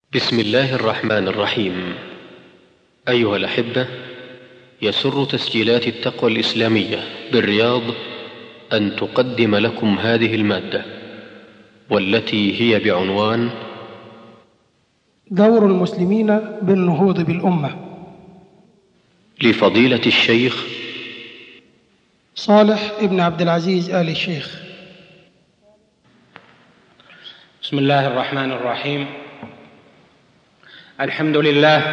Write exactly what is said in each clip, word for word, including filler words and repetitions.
بسم الله الرحمن الرحيم. أيها الأحبة، يسر تسجيلات التقوى الإسلامية بالرياض أن تقدم لكم هذه المادة، والتي هي بعنوان دور المسلمين بالنهوض بالأمة، لفضيلة الشيخ صالح ابن عبد العزيز آل الشيخ. بسم الله الرحمن الرحيم. الحمد لله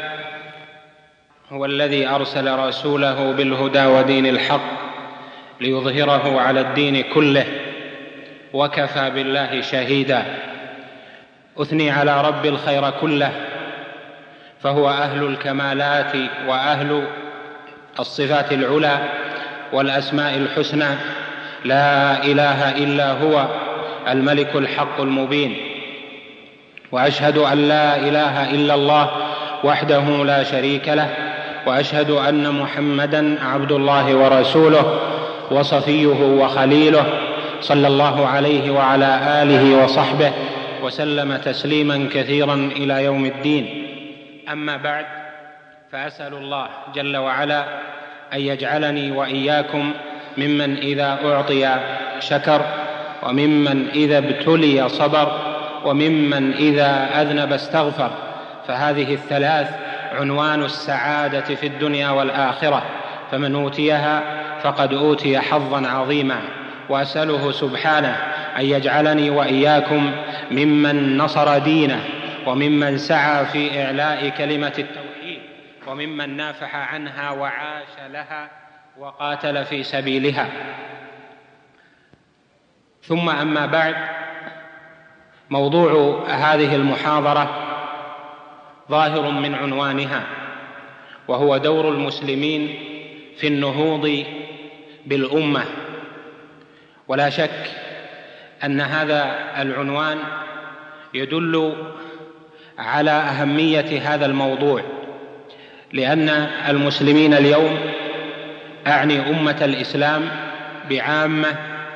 هو الذي أرسل رسوله بالهدى ودين الحق ليظهره على الدين كله، وكفى بالله شهيدا. أثني على رب الخير كله، فهو أهل الكمالات وأهل الصفات العلى والأسماء الحسنى، لا إله إلا هو الملك الحق المبين. وأشهد أن لا إله إلا الله وحده لا شريك له، وأشهد أن محمدًا عبد الله ورسوله وصفيه وخليله، صلى الله عليه وعلى آله وصحبه وسلم تسليمًا كثيرًا إلى يوم الدين. أما بعد، فأسأل الله جل وعلا أن يجعلني وإياكم ممن إذا أعطي شكر، وممن إذا ابتلي صبر، وممن إذا أذنب استغفر، فهذه الثلاث عنوان السعادة في الدنيا والآخرة، فمن أوتيها فقد أوتي حظا عظيما. وأسأله سبحانه أن يجعلني وإياكم ممن نصر دينه، وممن سعى في إعلاء كلمة التوحيد، وممن نافح عنها وعاش لها وقاتل في سبيلها. ثم أما بعد، موضوع هذه المحاضرة ظاهر من عنوانها، وهو دور المسلمين في النهوض بالأمة. ولا شك أن هذا العنوان يدل على أهمية هذا الموضوع، لأن المسلمين اليوم، أعني أمة الإسلام بعامة،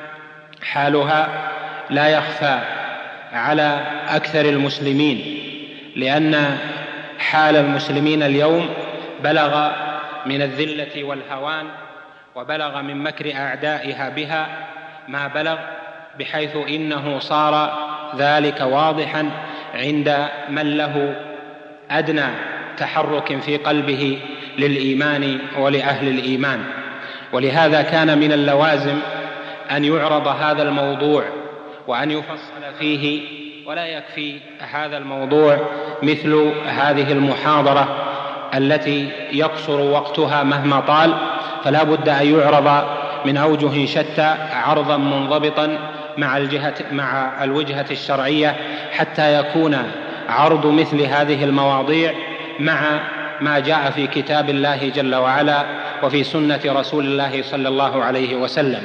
حالها لا يخفى على أكثر المسلمين، لأن حال المسلمين اليوم بلغ من الذلة والهوان، وبلغ من مكر أعدائها بها ما بلغ، بحيث إنه صار ذلك واضحا عند من له أدنى تحرك في قلبه للإيمان ولأهل الإيمان. ولهذا كان من اللوازم أن يعرض هذا الموضوع وأن يفصل فيه، ولا يكفي هذا الموضوع مثل هذه المحاضرة التي يقصر وقتها مهما طال، فلا بد أن يعرض من أوجه شتى عرضا منضبطا مع الجهة مع الوجهة الشرعية، حتى يكون عرض مثل هذه المواضيع مع ما جاء في كتاب الله جل وعلا وفي سنة رسول الله صلى الله عليه وسلم.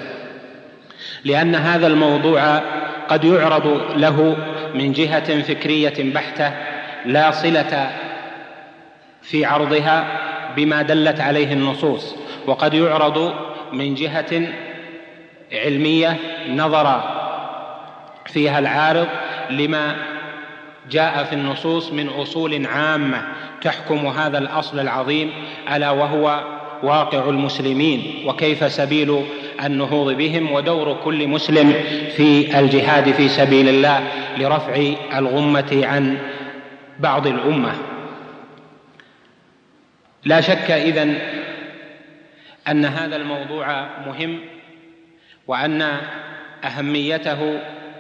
لأن هذا الموضوع قد يعرض له من جهة فكرية بحتة لا صلة في عرضها بما دلت عليه النصوص، وقد يعرض من جهة علمية نظر فيها العارض لما جاء في النصوص من أصول عامة تحكم هذا الأصل العظيم، ألا وهو واقع المسلمين، وكيف سبيل النهوض بهم، ودور كل مسلم في الجهاد في سبيل الله لرفع الغمة عن بعض الأمة. لا شك إذن أن هذا الموضوع مهم، وأن أهميته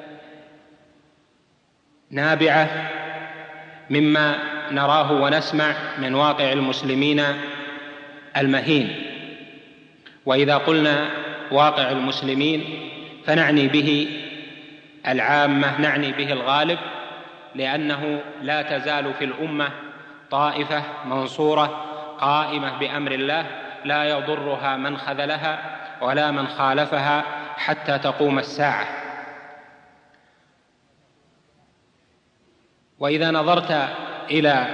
نابعة مما نراه ونسمع من واقع المسلمين المهين. وإذا قلنا واقع المسلمين فنعني به العامة، نعني به الغالب، لأنه لا تزال في الأمة طائفة منصورة قائمة بأمر الله، لا يضرها من خذلها ولا من خالفها حتى تقوم الساعة. وإذا نظرت إلى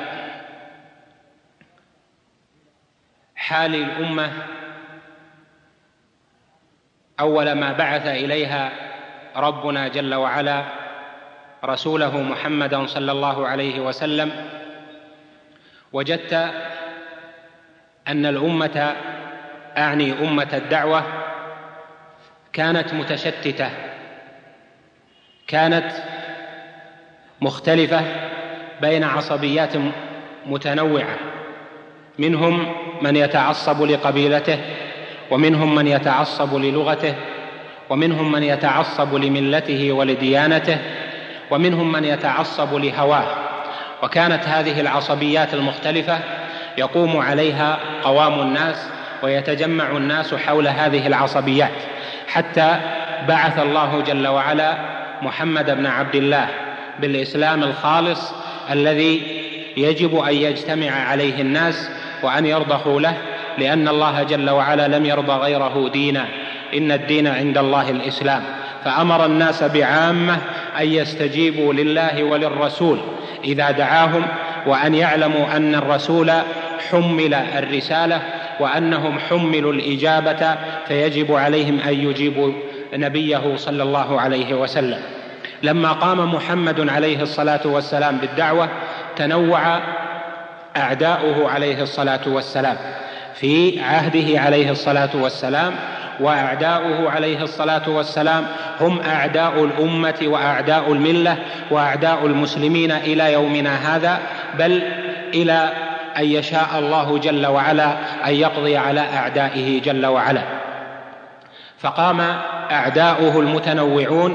حال الأمة أول ما بعث إليها ربنا جل وعلا رسوله محمدا صلى الله عليه وسلم وجدت أن الأمة، أعني أمة الدعوة، كانت متشتتة، كانت مختلفة بين عصبيات متنوعة، منهم من يتعصب لقبيلته، ومنهم من يتعصب للغته، ومنهم من يتعصب لملته ولديانته، ومنهم من يتعصب لهواه. وكانت هذه العصبيات المختلفة يقوم عليها قوام الناس ويتجمع الناس حول هذه العصبيات، حتى بعث الله جل وعلا محمد بن عبد الله بالإسلام الخالص الذي يجب أن يجتمع عليه الناس وأن يرضخوا له، لأن الله جل وعلا لم يرضى غيره دينا، إن الدين عند الله الإسلام. فأمر الناس بعامة أن يستجيبوا لله وللرسول إذا دعاهم، وأن يعلموا أن الرسول حمل الرسالة وأنهم حملوا الإجابة، فيجب عليهم أن يجيبوا نبيه صلى الله عليه وسلم. لما قام محمد عليه الصلاة والسلام بالدعوة تنوع أعداؤه عليه الصلاة والسلام في عهده عليه الصلاة والسلام، وأعداؤه عليه الصلاة والسلام هم أعداء الأمة وأعداء الملة وأعداء المسلمين إلى يومنا هذا، بل إلى أن يشاء الله جل وعلا أن يقضي على أعدائه جل وعلا. فقام أعداؤه المتنوعون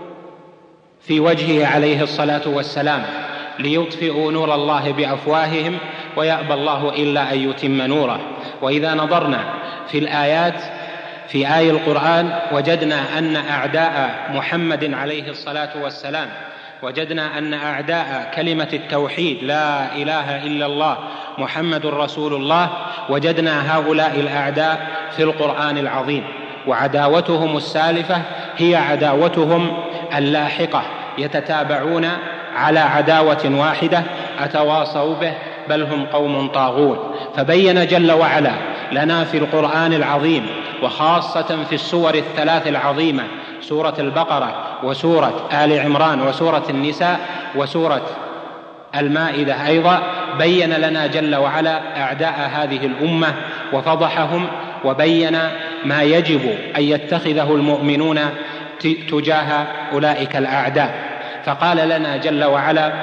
في وجهه عليه الصلاة والسلام ليطفئوا نور الله بأفواههم، ويأبى الله إلا أن يتم نوره. وإذا نظرنا في الآيات في آي القرآن وجدنا أن أعداء محمد عليه الصلاة والسلام، وجدنا أن أعداء كلمة التوحيد لا إله إلا الله محمد رسول الله، وجدنا هؤلاء الأعداء في القرآن العظيم، وعداوتهم السالفة هي عداوتهم اللاحقة، يتتابعون على عداوة واحدة أتواصوا به، بل هم قوم طاغون. فبين جل وعلا لنا في القرآن العظيم، وخاصة في السور الثلاث العظيمة، سورة البقرة وسورة آل عمران وسورة النساء وسورة المائدة أيضا، بين لنا جل وعلا أعداء هذه الأمة وفضحهم، وبين ما يجب أن يتخذه المؤمنون تجاه أولئك الأعداء. فقال لنا جل وعلا: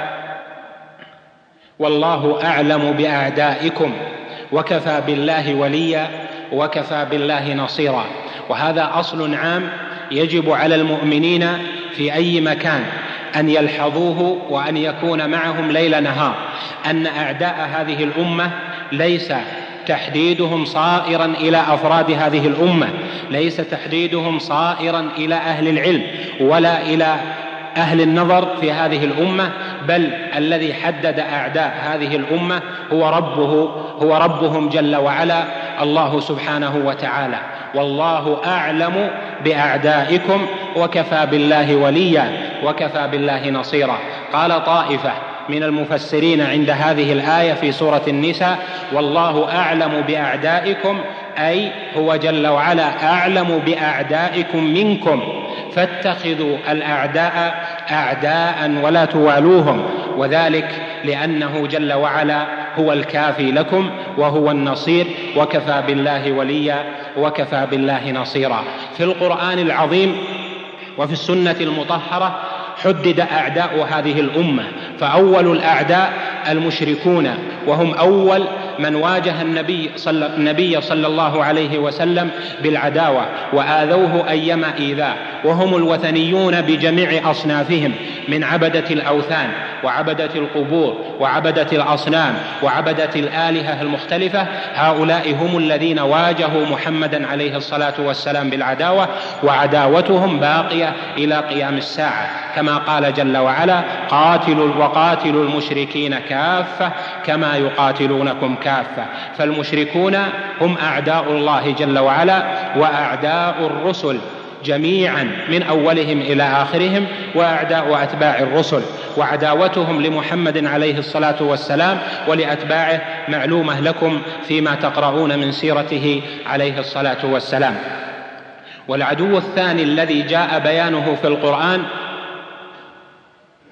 والله أعلم بأعدائكم وكفى بالله وليا وكفى بالله نصيرا. وهذا أصل عام يجب على المؤمنين في أي مكان أن يلحظوه وأن يكون معهم ليل نهار، أن أعداء هذه الأمة ليس تحديدهم صائرا إلى أفراد هذه الأمة، ليس تحديدهم صائرا إلى أهل العلم ولا إلى أهل النظر في هذه الأمة، بل الذي حدد أعداء هذه الأمة هو ربه هو ربهم جل وعلا، الله سبحانه وتعالى. والله أعلم بأعدائكم وكفى بالله وليا وكفى بالله نصيرا. قال طائفة من المفسرين عند هذه الآية في سورة النساء: والله أعلم بأعدائكم، أي هو جل وعلا أعلم بأعدائكم منكم، فاتخذوا الأعداء أعداء ولا توالوهم، وذلك لأنه جل وعلا هو الكافي لكم وهو النصير، وكفى بالله وليا وكفى بالله نصيرا. في القرآن العظيم وفي السنة المطهرة حدد أعداء هذه الأمة، فأول الأعداء المشركون، وهم أول من واجه النبي صلى, النبي صلى الله عليه وسلم بالعداوة وآذوه أيما إيذاء، وهم الوثنيون بجميع أصنافهم، من عبدة الأوثان وعبدة القبور وعبدة الأصنام وعبدة الآلهة المختلفة. هؤلاء هم الذين واجهوا محمدا عليه الصلاة والسلام بالعداوة، وعداوتهم باقية إلى قيام الساعة، كما قال جل وعلا: قاتلوا وقاتلوا المشركين كافة كما يقاتلونكم كافة. فالمشركون هم أعداء الله جل وعلا وأعداء الرسل جميعا من أولهم إلى آخرهم، وأعداء أتباع الرسل، وعداوتهم لمحمد عليه الصلاة والسلام ولأتباعه معلومة لكم فيما تقرؤون من سيرته عليه الصلاة والسلام. والعدو الثاني الذي جاء بيانه في القرآن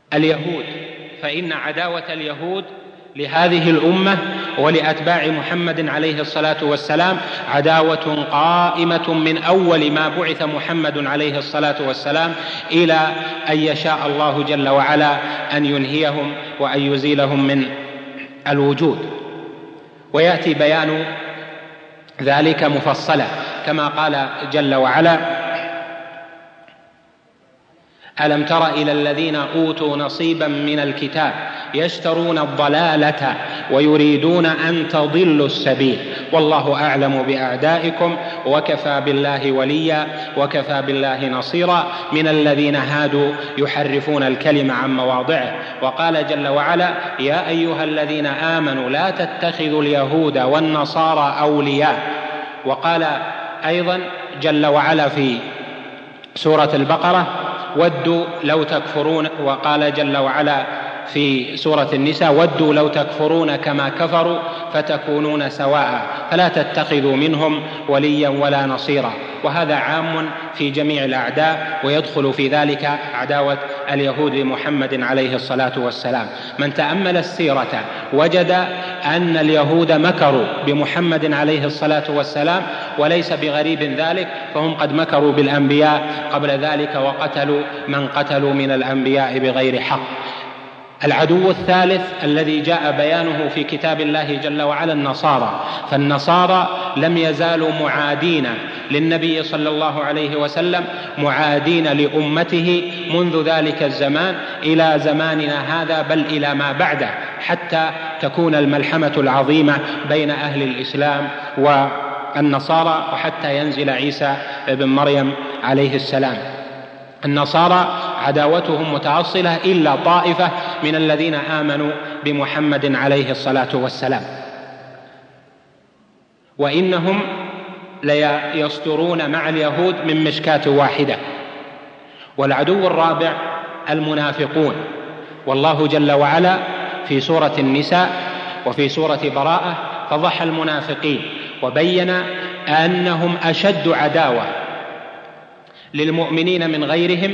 اليهود، فإن عداوة اليهود لهذه الأمة ولأتباع محمد عليه الصلاة والسلام عداوة قائمة من أول ما بعث محمد عليه الصلاة والسلام إلى أن يشاء الله جل وعلا أن ينهيهم وأن يزيلهم من الوجود. ويأتي بيان ذلك مفصلا كما قال جل وعلا: ألم تر إلى الذين أوتوا نصيبا من الكتاب يشترون الضلالة ويريدون أن تضلوا السبيل والله أعلم بأعدائكم وكفى بالله وليا وكفى بالله نصيرا من الذين هادوا يحرفون الكلم عن مواضعه. وقال جل وعلا: يا أيها الذين آمنوا لا تتخذوا اليهود والنصارى أولياء. وقال أيضا جل وعلا في سورة البقرة: ودوا لو تكفرون. وقال جل وعلا في سورة النساء: ودوا لو تكفرون كما كفروا فتكونون سواء فلا تتخذوا منهم وليا ولا نصيرا. وهذا عام في جميع الأعداء، ويدخل في ذلك عداوة اليهود لمحمد عليه الصلاة والسلام. من تأمل السيرة وجد أن اليهود مكروا بمحمد عليه الصلاة والسلام، وليس بغريب ذلك، فهم قد مكروا بالأنبياء قبل ذلك وقتلوا من قتلوا من الأنبياء بغير حق. العدو الثالث الذي جاء بيانه في كتاب الله جل وعلا النصارى، فالنصارى لم يزالوا معادين للنبي صلى الله عليه وسلم، معادين لأمته منذ ذلك الزمان إلى زماننا هذا، بل إلى ما بعده، حتى تكون الملحمة العظيمة بين أهل الإسلام والنصارى، وحتى ينزل عيسى ابن مريم عليه السلام. النصارى عداوتهم متأصلة إلا طائفة من الذين آمنوا بمحمد عليه الصلاة والسلام، وإنهم ليصدرون مع اليهود من مشكاة واحدة. والعدو الرابع المنافقون، والله جل وعلا في سورة النساء وفي سورة براءة فضح المنافقين وبين أنهم أشد عداوة للمؤمنين من غيرهم،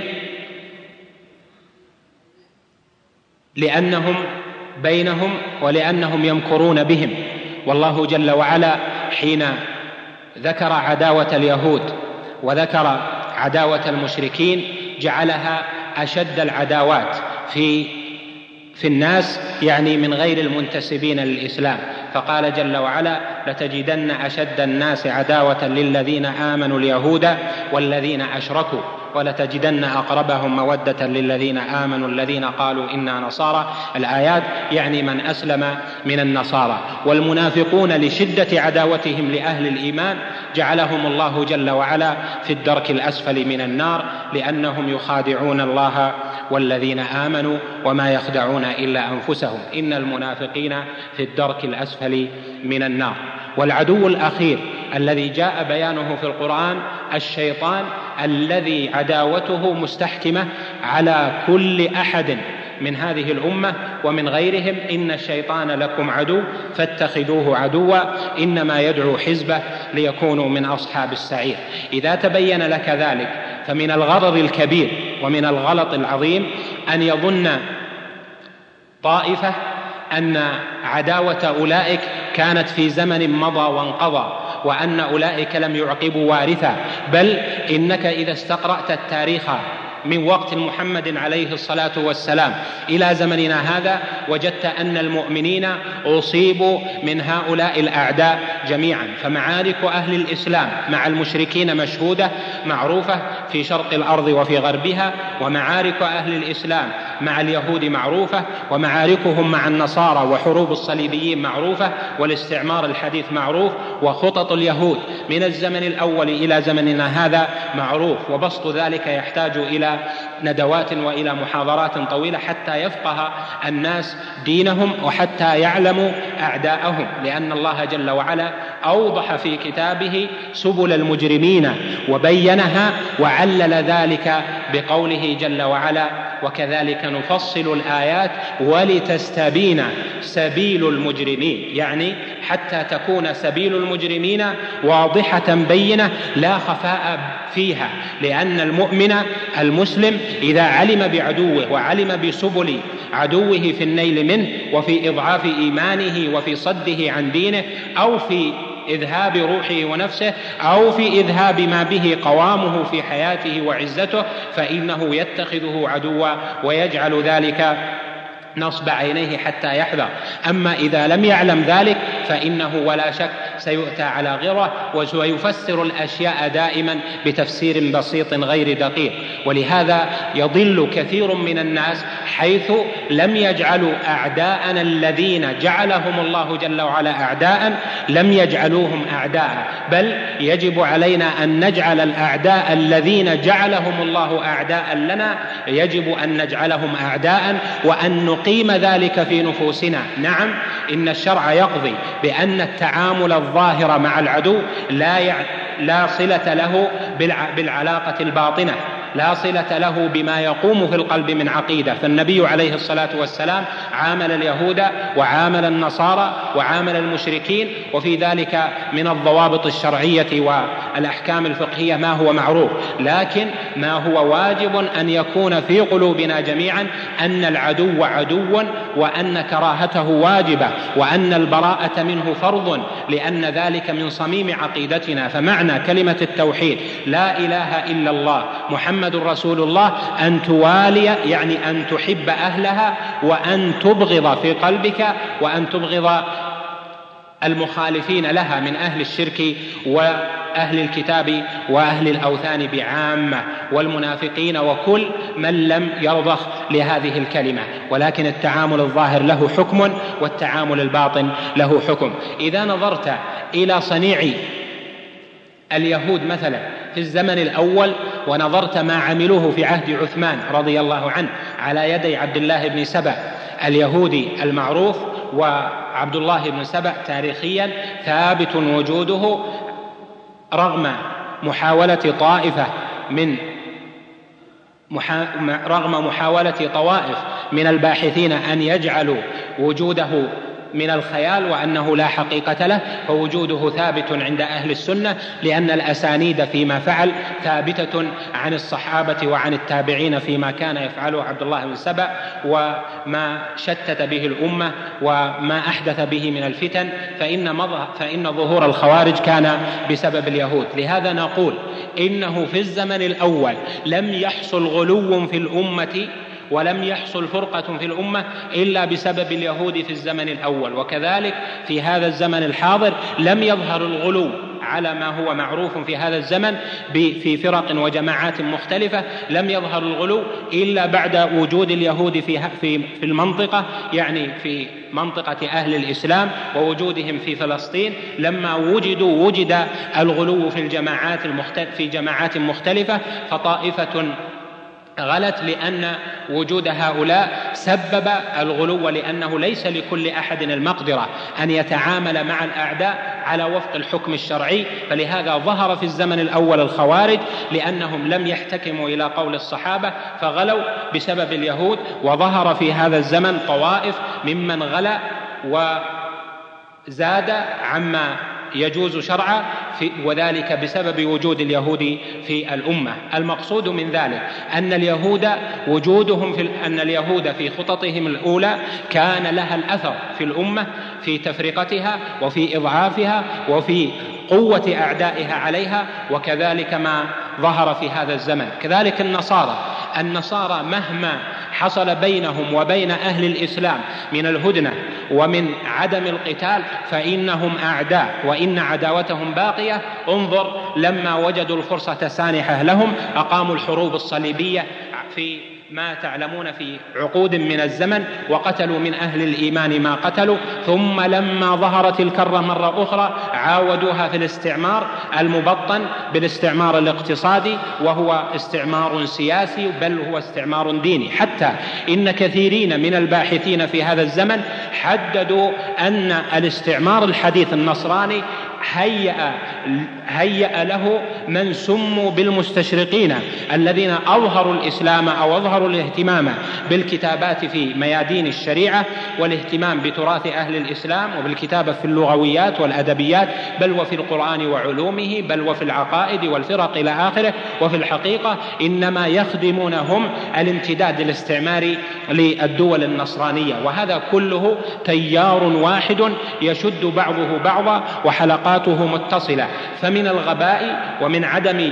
لأنهم بينهم ولأنهم يمكرون بهم. والله جل وعلا حين ذكر عداوة اليهود وذكر عداوة المشركين جعلها أشد العداوات في في الناس، يعني من غير المنتسبين للإسلام، فقال جل وعلا: لتجدن أشد الناس عداوة للذين آمنوا اليهود والذين أشركوا ولتجدن أقربهم مودة للذين آمنوا الذين قالوا إنا نصارى. الآيات يعني من أسلم من النصارى. والمنافقون لشدة عداوتهم لأهل الإيمان جعلهم الله جل وعلا في الدرك الأسفل من النار، لأنهم يخادعون الله والذين آمنوا وما يخدعون إلا أنفسهم، إن المنافقين في الدرك الأسفل من النار. والعدو الأخير الذي جاء بيانه في القرآن الشيطان، الذي عداوته مستحكمة على كل أحد من هذه الأمة ومن غيرهم. إن الشيطان لكم عدو فاتخذوه عدوا إنما يدعو حزبه ليكونوا من أصحاب السعير. إذا تبين لك ذلك فمن الغرض الكبير ومن الغلط العظيم أن يظن طائفة أن عداوة أولئك كانت في زمن مضى وانقضى، وأن أولئك لم يعقبوا وارثا، بل إنك إذا استقرأت التاريخ من وقت محمد عليه الصلاة والسلام إلى زمننا هذا وجدت أن المؤمنين أصيبوا من هؤلاء الأعداء جميعا. فمعارك أهل الإسلام مع المشركين مشهودة معروفة في شرق الأرض وفي غربها، ومعارك أهل الإسلام مع اليهود معروفة، ومعاركهم مع النصارى وحروب الصليبيين معروفة، والاستعمار الحديث معروف، وخطط اليهود من الزمن الأول إلى زمننا هذا معروف. وبسط ذلك يحتاج إلى ندوات وإلى محاضرات طويلة حتى يفقه الناس دينهم وحتى يعلموا أعداءهم، لأن الله جل وعلا أوضح في كتابه سبل المجرمين وبينها وعلل ذلك بقوله جل وعلا: وكذلك نفصل الآيات ولتستبين سبيل المجرمين. يعني حتى تكون سبيل المجرمين واضحة بينة لا خفاء فيها، لأن المؤمن المسلم إذا علم بعدوه وعلم بسبل عدوه في النيل منه وفي إضعاف إيمانه وفي صده عن دينه أو في إذهاب روحه ونفسه أو في إذهاب ما به قوامه في حياته وعزته، فإنه يتخذه عدوا ويجعل ذلك نصب عينيه حتى يحذر. أما إذا لم يعلم ذلك فإنه ولا شك سيؤتى على غره وسيفسر الأشياء دائما بتفسير بسيط غير دقيق. ولهذا يضل كثير من الناس حيث لم يجعلوا أعداءنا الذين جعلهم الله جل وعلا أعداء لم يجعلوهم أعداء، بل يجب علينا أن نجعل الأعداء الذين جعلهم الله أعداء لنا يجب أن نجعلهم أعداء وأن نقيم ذلك في نفوسنا. نعم، إن الشرع يقضي بأن التعامل الظاهر مع العدو لا يع... لا صلة له بالع... بالعلاقة الباطنة، لا صلة له بما يقوم في القلب من عقيدة. فالنبي عليه الصلاة والسلام عامل اليهود وعامل النصارى وعامل المشركين، وفي ذلك من الضوابط الشرعية والأحكام الفقهية ما هو معروف، لكن ما هو واجب أن يكون في قلوبنا جميعا أن العدو عدو وأن كراهته واجبة وأن البراءة منه فرض، لأن ذلك من صميم عقيدتنا. فمعنى كلمة التوحيد لا إله إلا الله محمد رسول الله أن توالي، يعني أن تحب أهلها وأن تبغض في قلبك وأن تبغض المخالفين لها من أهل الشرك وأهل الكتاب وأهل الأوثان بعامة والمنافقين وكل من لم يرضخ لهذه الكلمة. ولكن التعامل الظاهر له حكم والتعامل الباطن له حكم. إذا نظرت إلى صنيع اليهود مثلا في الزمن الأول ونظرت ما عملوه في عهد عثمان رضي الله عنه على يدي عبد الله بن سبأ اليهودي المعروف، وعبد الله بن سبأ تاريخيا ثابت وجوده رغم محاولة طائفة من محا... رغم محاولة طوائف من الباحثين أن يجعلوا وجوده من الخيال وأنه لا حقيقة له، فوجوده ثابت عند أهل السنة، لأن الأسانيد فيما فعل ثابتة عن الصحابة وعن التابعين فيما كان يفعله عبد الله بن سبأ وما شتت به الأمة وما أحدث به من الفتن، فإن, فإن ظهور الخوارج كان بسبب اليهود. لهذا نقول إنه في الزمن الأول لم يحصل غلو في الأمة ولم يحصل فرقة في الأمة إلا بسبب اليهود في الزمن الأول، وكذلك في هذا الزمن الحاضر لم يظهر الغلو على ما هو معروف في هذا الزمن في فرق وجماعات مختلفة، لم يظهر الغلو إلا بعد وجود اليهود في في في المنطقة، يعني في منطقة أهل الإسلام ووجودهم في فلسطين. لما وجدوا وجد الغلو في الجماعات المختلفة في جماعات مختلفة، فطائفة غلت لأن وجود هؤلاء سبب الغلو، لأنه ليس لكل أحد المقدرة أن يتعامل مع الأعداء على وفق الحكم الشرعي. فلهذا ظهر في الزمن الأول الخوارج لأنهم لم يحتكموا إلى قول الصحابة فغلوا بسبب اليهود، وظهر في هذا الزمن طوائف ممن غلا وزاد عما يجوز شرعا، وذلك بسبب وجود اليهود في الأمة. المقصود من ذلك أن اليهود وجودهم في أن اليهود في خططهم الأولى كان لها الأثر في الأمة في تفرقتها وفي إضعافها وفي قوة أعدائها عليها، وكذلك ما ظهر في هذا الزمن. كذلك النصارى النصارى مهما حصل بينهم وبين أهل الإسلام من الهدنة ومن عدم القتال فإنهم أعداء، وإن عداوتهم باقية. انظر لما وجدوا الفرصة سانحة لهم أقاموا الحروب الصليبية في ما تعلمون في عقود من الزمن، وقتلوا من أهل الإيمان ما قتلوا، ثم لما ظهرت الكرة مرة أخرى عاودوها في الاستعمار المبطن بالاستعمار الاقتصادي، وهو استعمار سياسي بل هو استعمار ديني. حتى إن كثيرين من الباحثين في هذا الزمن حددوا أن الاستعمار الحديث النصراني هيأ هيأ له من سموا بالمستشرقين الذين أظهروا الإسلام أو أظهروا الاهتمام بالكتابات في ميادين الشريعة والاهتمام بتراث أهل الإسلام وبالكتابة في اللغويات والأدبيات، بل وفي القرآن وعلومه، بل وفي العقائد والفرق إلى آخره. وفي الحقيقة إنما يخدمونهم الامتداد الاستعماري للدول النصرانية، وهذا كله تيار واحد يشد بعضه بعضا وحلقاته متصلة. فمن الغباء ومن عدم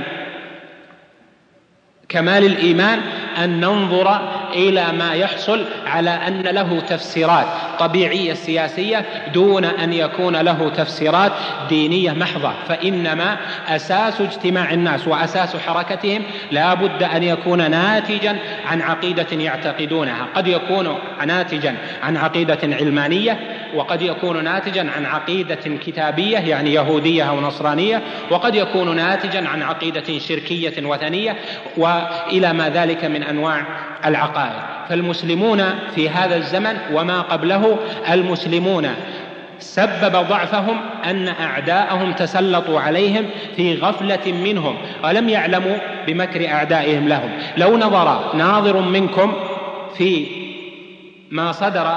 كمال الإيمان أن ننظر إلى ما يحصل على أن له تفسيرات طبيعية سياسية دون أن يكون له تفسيرات دينية محضة. فإنما أساس اجتماع الناس وأساس حركتهم لا بد أن يكون ناتجا عن عقيدة يعتقدونها، قد يكون ناتجا عن عقيدة علمانية، وقد يكون ناتجا عن عقيدة كتابية يعني يهودية أو نصرانية، وقد يكون ناتجا عن عقيدة شركية وثنية، وإلى ما ذلك من أنواع العقائد. فالمسلمون في هذا الزمن وما قبله، المسلمون سبب ضعفهم أن أعداءهم تسلطوا عليهم في غفلة منهم ولم يعلموا بمكر أعدائهم لهم. لو نظر ناظر منكم في ما صدر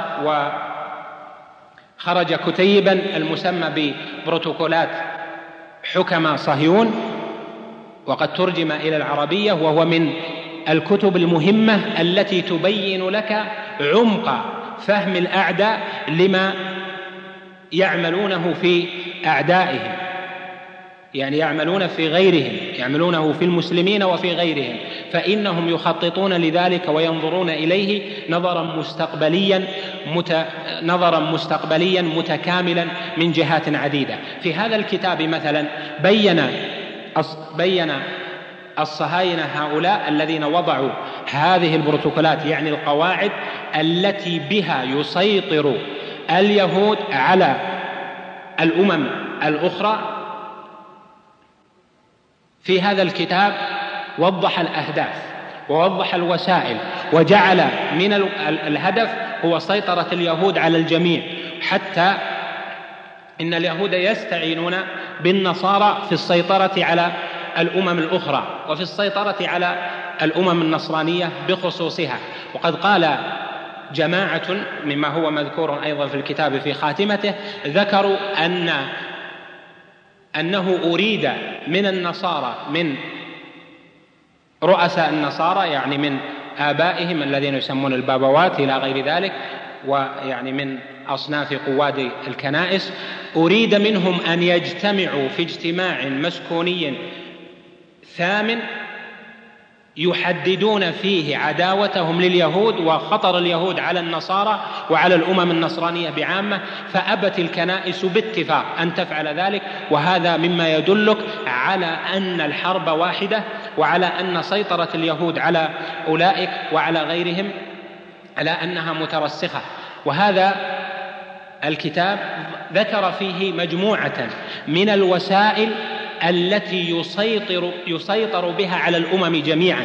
وخرج كتيبا المسمى ببروتوكولات حكماء صهيون، وقد ترجم إلى العربية، وهو من الكتب المهمة التي تبين لك عمق فهم الأعداء لما يعملونه في أعدائهم، يعني يعملون في غيرهم، يعملونه في المسلمين وفي غيرهم، فإنهم يخططون لذلك وينظرون إليه نظرا مستقبليا مت... نظرا مستقبليا متكاملا من جهات عديدة. في هذا الكتاب مثلا بين بين الصهاينة هؤلاء الذين وضعوا هذه البروتوكولات، يعني القواعد التي بها يسيطر اليهود على الأمم الأخرى. في هذا الكتاب وضح الأهداف ووضح الوسائل، وجعل من الهدف هو سيطرة اليهود على الجميع، حتى إن اليهود يستعينون بالنصارى في السيطرة على الأمم الأخرى وفي السيطرة على الأمم النصرانية بخصوصها. وقد قال جماعة مما هو مذكور أيضا في الكتاب في خاتمته، ذكروا أن أنه أريد من النصارى، من رؤساء النصارى يعني من آبائهم الذين يسمون البابوات إلى غير ذلك، ويعني من أصناف قواد الكنائس، أريد منهم أن يجتمعوا في اجتماع مسكوني ثامن يحددون فيه عداوتهم لليهود وخطر اليهود على النصارى وعلى الأمم النصرانية بعامة، فأبت الكنائس باتفاق أن تفعل ذلك. وهذا مما يدلك على أن الحرب واحدة، وعلى أن سيطرة اليهود على أولئك وعلى غيرهم على أنها مترسخة. وهذا الكتاب ذكر فيه مجموعة من الوسائل التي يسيطر, يسيطر بها على الأمم جميعا،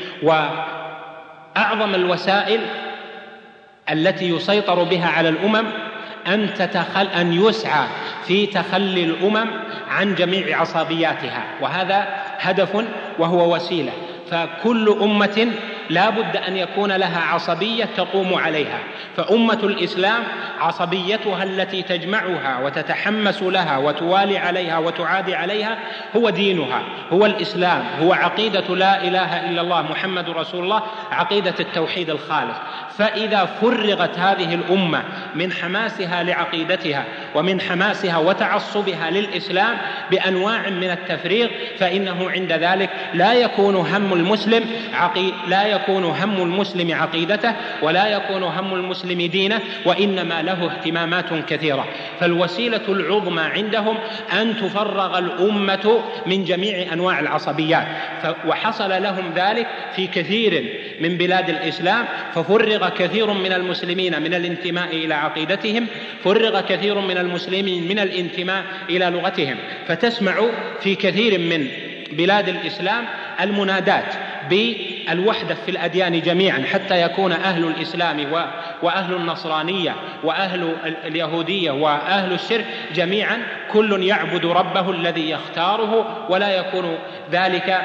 وأعظم الوسائل التي يسيطر بها على الأمم أن, تتخل أن يسعى في تخلي الأمم عن جميع عصبياتها، وهذا هدف وهو وسيلة. فكل أمة لا بد أن يكون لها عصبية تقوم عليها، فأمة الإسلام عصبيتها التي تجمعها وتتحمس لها وتوالي عليها وتعادي عليها هو دينها، هو الإسلام، هو عقيدة لا إله إلا الله محمد رسول الله، عقيدة التوحيد الخالص. فإذا فرغت هذه الأمة من حماسها لعقيدتها ومن حماسها وتعصبها للإسلام بأنواع من التفريغ، فإنه عند ذلك لا يكون هم المسلم عقي... لا يكون هم المسلم عقيدته، ولا يكون هم المسلم دينه، وإنما له اهتمامات كثيرة. فالوسيلة العظمى عندهم أن تفرغ الأمة من جميع أنواع العصبيات، ف... وحصل لهم ذلك في كثير من بلاد الإسلام، ففرغ كثير من المسلمين من الانتماء إلى عقيدتهم، فرغ كثير من المسلمين من الانتماء إلى لغتهم. فتسمع في كثير من بلاد الإسلام المنادات الوحدة في الأديان جميعا، حتى يكون أهل الإسلام وأهل النصرانية وأهل اليهودية وأهل الشرك جميعا كل يعبد ربه الذي يختاره، ولا يكون ذلك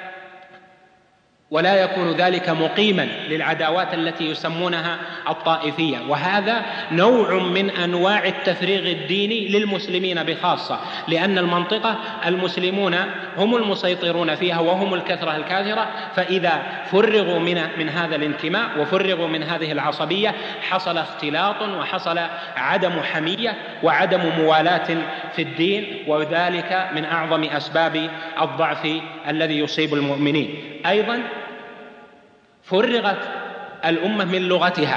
ولا يكون ذلك مقيما للعداوات التي يسمونها الطائفية. وهذا نوع من أنواع التفريغ الديني للمسلمين بخاصة، لأن المنطقة المسلمون هم المسيطرون فيها وهم الكثرة الكاثرة، فإذا فرغوا من, من هذا الانتماء وفرغوا من هذه العصبية حصل اختلاط وحصل عدم حمية وعدم موالاة في الدين، وذلك من أعظم أسباب الضعف الذي يصيب المؤمنين. أيضا فرغت الأمة من لغتها،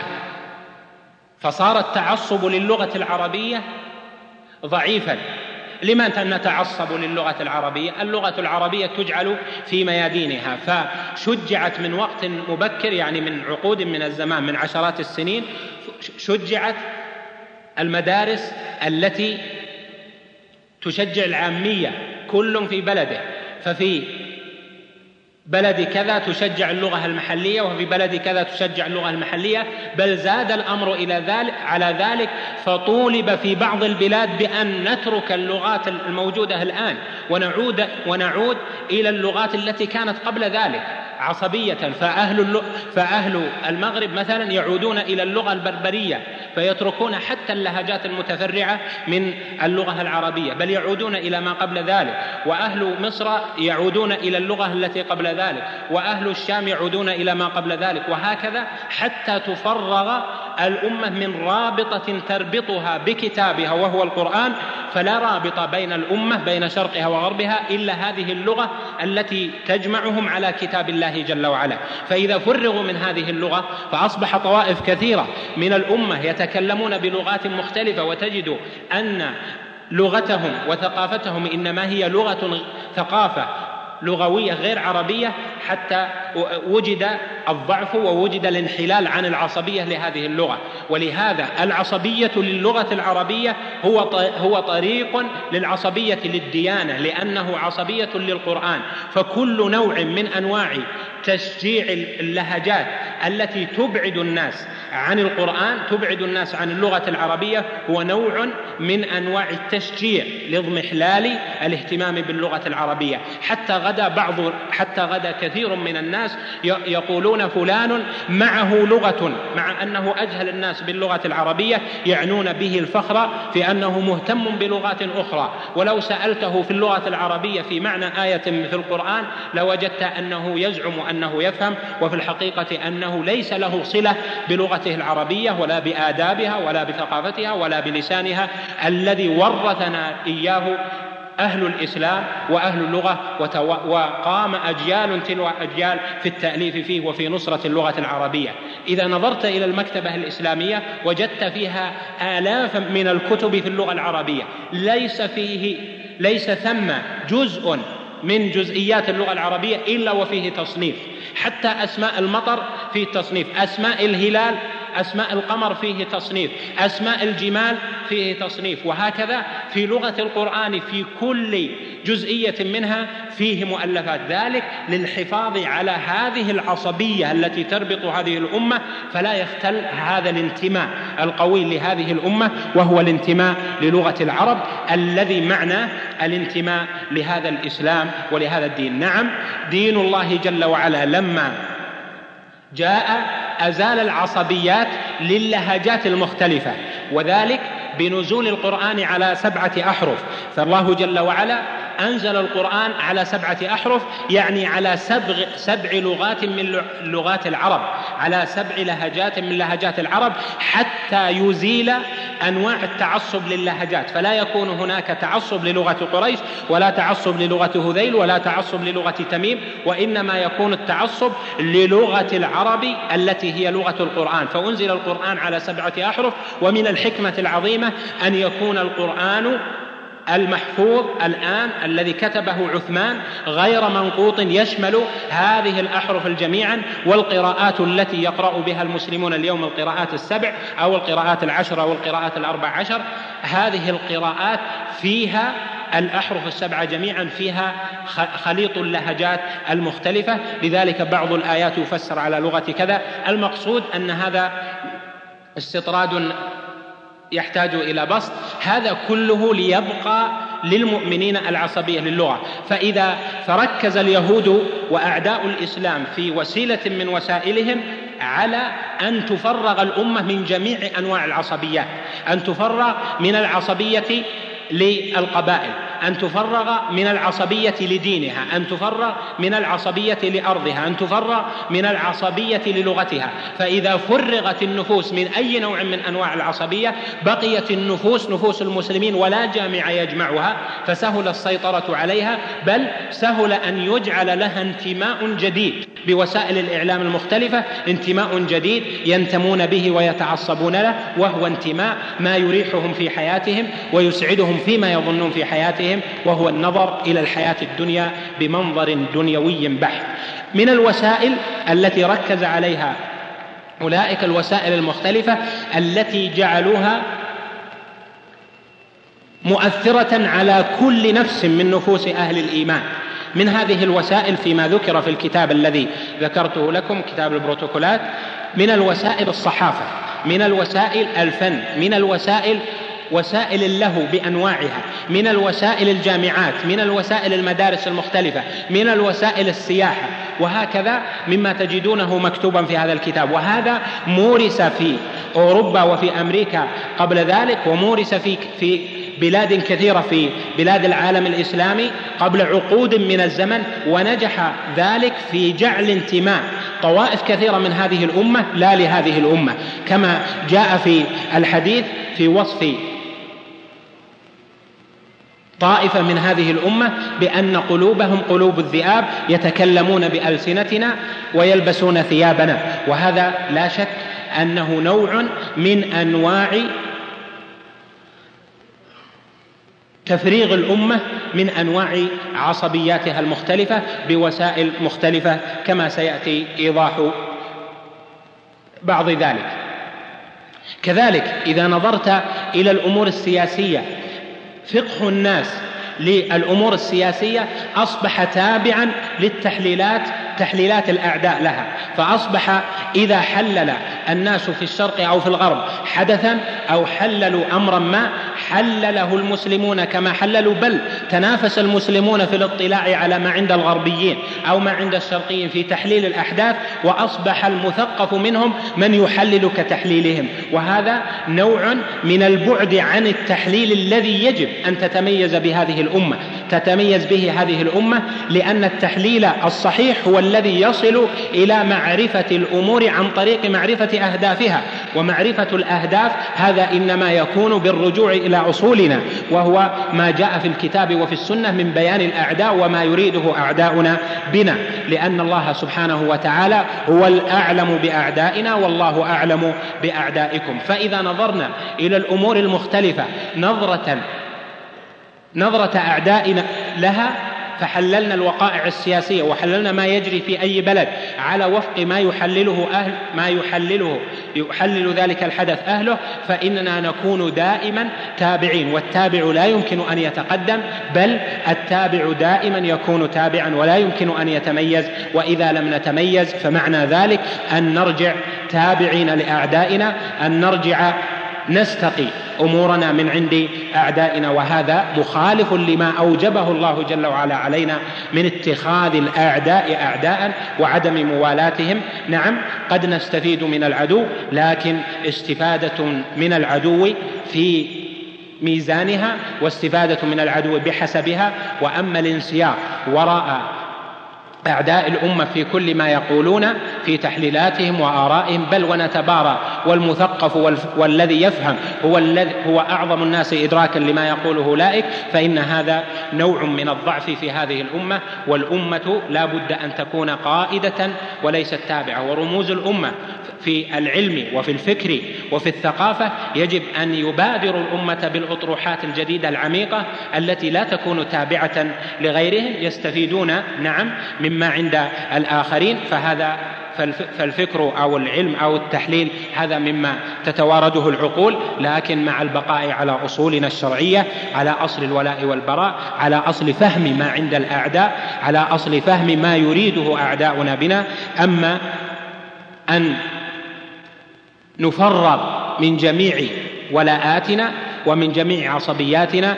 فصار التعصب للغة العربية ضعيفا. لماذا نتعصب للغة العربية؟ اللغة العربية تجعل في ميادينها، فشجعت من وقت مبكر، يعني من عقود من الزمان، من عشرات السنين، شجعت المدارس التي تشجع العامية كل في بلده، ففي بلد كذا تشجع اللغة المحلية وفي بلد كذا تشجع اللغة المحلية، بل زاد الأمر إلى ذلك على ذلك، فطولب في بعض البلاد بأن نترك اللغات الموجودة الآن ونعود, ونعود إلى اللغات التي كانت قبل ذلك عصبية. فأهل, فأهل المغرب مثلا يعودون إلى اللغة البربرية، فيتركون حتى اللهجات المتفرعة من اللغة العربية، بل يعودون إلى ما قبل ذلك. وأهل مصر يعودون إلى اللغة التي قبل ذلك، وأهل الشام يعودون إلى ما قبل ذلك، وهكذا حتى تفرغ الأمة من رابطة تربطها بكتابها وهو القرآن. فلا رابط بين الأمة بين شرقها وغربها إلا هذه اللغة التي تجمعهم على كتاب الله جل وعلا. فإذا فرغوا من هذه اللغة فأصبح طوائف كثيرة من الأمة يتكلمون بلغات مختلفة، وتجد أن لغتهم وثقافتهم إنما هي لغة ثقافة لغوية غير عربية، حتى وجد الضعف ووجد الانحلال عن العصبية لهذه اللغة. ولهذا العصبية للغة العربية هو هو طريق للعصبية للديانة، لأنه عصبية للقرآن. فكل نوع من أنواع تشجيع اللهجات التي تبعد الناس عن القرآن، تبعد الناس عن اللغة العربية، هو نوع من أنواع التشجيع لاضمحلال الاهتمام باللغة العربية. حتى غدا بعض حتى غدا كثير من الناس يقولون فلان معه لغة، مع أنه أجهل الناس باللغة العربية، يعنون به الفخر في أنه مهتم بلغات أخرى. ولو سألته في اللغة العربية في معنى آية في القرآن لوجدت أنه يزعم أنه يفهم، وفي الحقيقة أنه ليس له صلة بلغته العربية ولا بآدابها ولا بثقافتها ولا بلسانها الذي ورثنا إياه أهل الإسلام وأهل اللغة، وقام أجيال تلو أجيال في التأليف فيه وفي نصرة اللغة العربية. إذا نظرت إلى المكتبة الإسلامية وجدت فيها آلاف من الكتب في اللغة العربية، ليس فيه ليس ثم جزء من جزئيات اللغة العربية إلا وفيه تصنيف. حتى أسماء المطر فيه تصنيف، أسماء الهلال، أسماء القمر فيه تصنيف، أسماء الجمال فيه تصنيف، وهكذا في لغة القرآن في كل جزئية منها فيه مؤلفات. ذلك للحفاظ على هذه العصبية التي تربط هذه الأمة، فلا يختل هذا الانتماء القوي لهذه الأمة، وهو الانتماء للغة العرب الذي معنى الانتماء لهذا الإسلام ولهذا الدين. نعم، دين الله جل وعلا لما جاء أزال العصبيات للهجات المختلفة، وذلك بنزول القرآن على سبعة أحرف. فالله جل وعلا أنزل القرآن على سبعة أحرف، يعني على سبع, سبع لغات من لغات العرب، على سبع لهجات من لهجات العرب، حتى يزيل أنواع التعصب للهجات. فلا يكون هناك تعصب للغة قريش ولا تعصب للغة هذيل ولا تعصب للغة تميم، وإنما يكون التعصب للغة العرب التي هي لغة القرآن. فأنزل القرآن على سبعة أحرف، ومن الحكمة العظيمة أن يكون القرآن المحفوظ الآن الذي كتبه عثمان غير منقوط، يشمل هذه الأحرف جميعا، والقراءات التي يقرأ بها المسلمون اليوم القراءات السبع أو القراءات العشر أو القراءات الأربع عشر، هذه القراءات فيها الأحرف السبعة جميعا، فيها خليط اللهجات المختلفة، لذلك بعض الآيات يفسر على لغة كذا. المقصود أن هذا استطراد يحتاج إلى بسط، هذا كله ليبقى للمؤمنين العصبية للغة. فإذا فركز اليهود وأعداء الإسلام في وسيلة من وسائلهم على أن تفرغ الأمة من جميع أنواع العصبيات، أن تفرغ من العصبية للقبائل، أن تفرغ من العصبية لدينها، أن تفرغ من العصبية لأرضها، أن تفرغ من العصبية للغتها. فإذا فرغت النفوس من أي نوع من أنواع العصبية بقيت النفوس نفوس المسلمين ولا جامع يجمعها، فسهل السيطرة عليها، بل سهل أن يجعل لها انتماء جديد بوسائل الإعلام المختلفة، انتماء جديد ينتمون به ويتعصبون له، وهو انتماء ما يريحهم في حياتهم ويسعدهم فيما يظنون في حياتهم، وهو النظر إلى الحياة الدنيا بمنظر دنيوي بحت. من الوسائل التي ركز عليها أولئك الوسائل المختلفة التي جعلوها مؤثرة على كل نفس من نفوس أهل الإيمان. من هذه الوسائل فيما ذكر في الكتاب الذي ذكرته لكم، كتاب البروتوكولات، من الوسائل الصحافة، من الوسائل الفن، من الوسائل وسائل اللهو بأنواعها، من الوسائل الجامعات، من الوسائل المدارس المختلفة، من الوسائل السياحة، وهكذا مما تجدونه مكتوبا في هذا الكتاب. وهذا مورس في أوروبا وفي أمريكا قبل ذلك، ومورس في في بلاد كثيرة في بلاد العالم الإسلامي قبل عقود من الزمن، ونجح ذلك في جعل انتماء طوائف كثيرة من هذه الأمة لا لهذه الأمة، كما جاء في الحديث في وصف طائفة من هذه الأمة بأن قلوبهم قلوب الذئاب يتكلمون بألسنتنا ويلبسون ثيابنا. وهذا لا شك أنه نوع من أنواع تفريغ الأمة من أنواع عصبياتها المختلفة بوسائل مختلفة، كما سيأتي إيضاح بعض ذلك. كذلك إذا نظرت إلى الأمور السياسية، فقه الناس للأمور السياسية أصبح تابعا للتحليلات، تحليلات الأعداء لها، فأصبح إذا حلل الناس في الشرق أو في الغرب حدثا أو حللوا أمرا ما حلله المسلمون كما حللوا، بل تنافس المسلمون في الاطلاع على ما عند الغربيين أو ما عند الشرقيين في تحليل الأحداث، وأصبح المثقف منهم من يحلل كتحليلهم. وهذا نوع من البعد عن التحليل الذي يجب أن تتميز بهذه الأمة تتميز به هذه الأمة، لأن التحليل الصحيح هو الذي يصل إلى معرفة الأمور عن طريق معرفة أهدافها، ومعرفة الأهداف هذا إنما يكون بالرجوع إلى أصولنا، وهو ما جاء في الكتاب وفي السنة من بيان الأعداء وما يريده أعداؤنا بنا، لأن الله سبحانه وتعالى هو الأعلم بأعدائنا والله أعلم بأعدائكم. فإذا نظرنا إلى الأمور المختلفة نظرة نظرة أعدائنا لها، فحللنا الوقائع السياسية وحللنا ما يجري في أي بلد على وفق ما يحلله أهل ما يحلله يحلل ذلك الحدث أهله، فإننا نكون دائما تابعين، والتابع لا يمكن أن يتقدم، بل التابع دائما يكون تابعا ولا يمكن أن يتميز. وإذا لم نتميز فمعنى ذلك أن نرجع تابعين لأعدائنا، أن نرجع نستقي أمورنا من عند أعدائنا، وهذا مخالف لما أوجبه الله جل وعلا علينا من اتخاذ الأعداء أعداء وعدم موالاتهم. نعم قد نستفيد من العدو، لكن استفادة من العدو في ميزانها واستفادة من العدو بحسبها، وأما الانسياق وراء أعداء الأمة في كل ما يقولون في تحليلاتهم وآرائهم، بل ونتبارى، والمثقف والذي يفهم هو الذي هو أعظم الناس إدراكا لما يقوله أولئك، فإن هذا نوع من الضعف في هذه الأمة، والأمة لا بد أن تكون قائدة وليست تابعة. ورموز الأمة في العلم وفي الفكر وفي الثقافة يجب أن يبادر الأمة بالأطروحات الجديدة العميقة التي لا تكون تابعة لغيرهم، يستفيدون نعم مما عند الآخرين. فهذا فالفكر أو العلم أو التحليل هذا مما تتوارده العقول، لكن مع البقاء على أصولنا الشرعية، على أصل الولاء والبراء، على أصل فهم ما عند الأعداء، على أصل فهم ما يريده أعداؤنا بنا. أما أن نفرغ من جميع ولاءاتنا ومن جميع عصبياتنا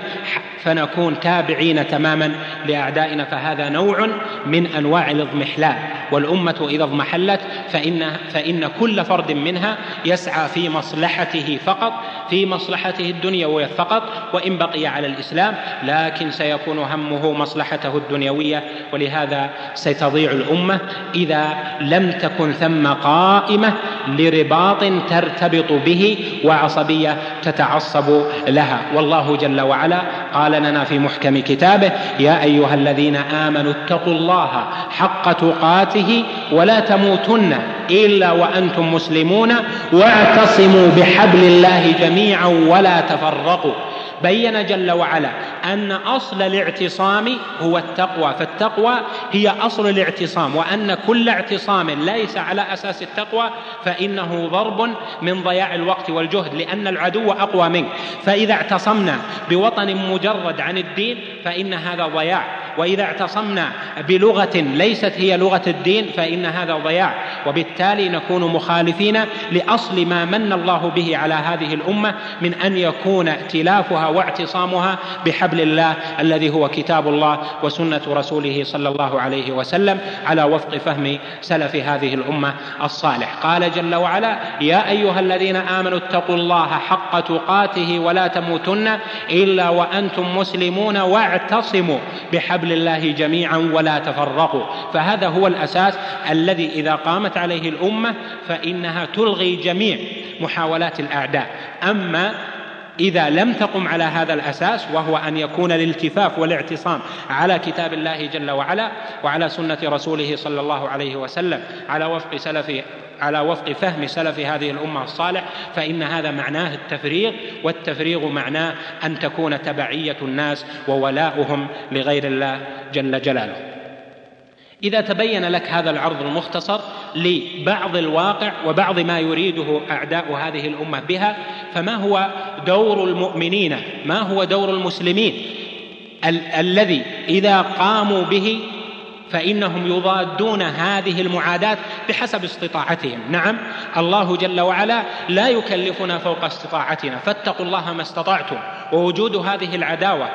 فنكون تابعين تماما لأعدائنا، فهذا نوع من أنواع الاضمحلال. والأمة إذا اضمحلت فإن, فإن كل فرد منها يسعى في مصلحته فقط، في مصلحته الدنيوية فقط، وإن بقي على الإسلام لكن سيكون همه مصلحته الدنيوية. ولهذا ستضيع الأمة إذا لم تكن ثم قائمة لرباط ترتبط به وعصبية تتعصب لها. والله جل وعلا قال لنا في محكم كتابه: يا أيها الذين آمنوا اتقوا الله حق تقاته ولا تموتن إلا وأنتم مسلمون واعتصموا بحبل الله جميعا ولا تفرقوا. بين جل وعلا أن أصل الاعتصام هو التقوى، فالتقوى هي أصل الاعتصام، وأن كل اعتصام ليس على أساس التقوى فإنه ضرب من ضياع الوقت والجهد، لأن العدو أقوى منك. فإذا اعتصمنا بوطن مجرد عن الدين فإن هذا ضياع، وإذا اعتصمنا بلغة ليست هي لغة الدين فإن هذا ضياع، وبالتالي نكون مخالفين لأصل ما من الله به على هذه الأمة من أن يكون ائتلافها واعتصامها بحبل الله الذي هو كتاب الله وسنة رسوله صلى الله عليه وسلم على وفق فهم سلف هذه الأمة الصالح. قال جل وعلا: يا أيها الذين آمنوا اتقوا الله حق تقاته ولا تموتن إلا وأنتم مسلمون واعتصموا بحبل الله جميعا ولا تفرقوا. فهذا هو الأساس الذي إذا قامت عليه الأمة فإنها تلغي جميع محاولات الأعداء. أما إذا لم تقم على هذا الأساس، وهو أن يكون الالتفاف والاعتصام على كتاب الله جل وعلا وعلى سنة رسوله صلى الله عليه وسلم على وفق سلف على وفق فهم سلف هذه الأمة الصالح، فإن هذا معناه التفريغ، والتفريغ معناه أن تكون تبعية الناس وولاؤهم لغير الله جل جلاله. إذا تبين لك هذا العرض المختصر لبعض الواقع وبعض ما يريده أعداء هذه الأمة بها، فما هو دور المؤمنين، ما هو دور المسلمين ال- الذي إذا قاموا به فإنهم يضادون هذه المعاداة بحسب استطاعتهم؟ نعم، الله جل وعلا لا يكلفنا فوق استطاعتنا، فاتقوا الله ما استطعتم. ووجود هذه العداوة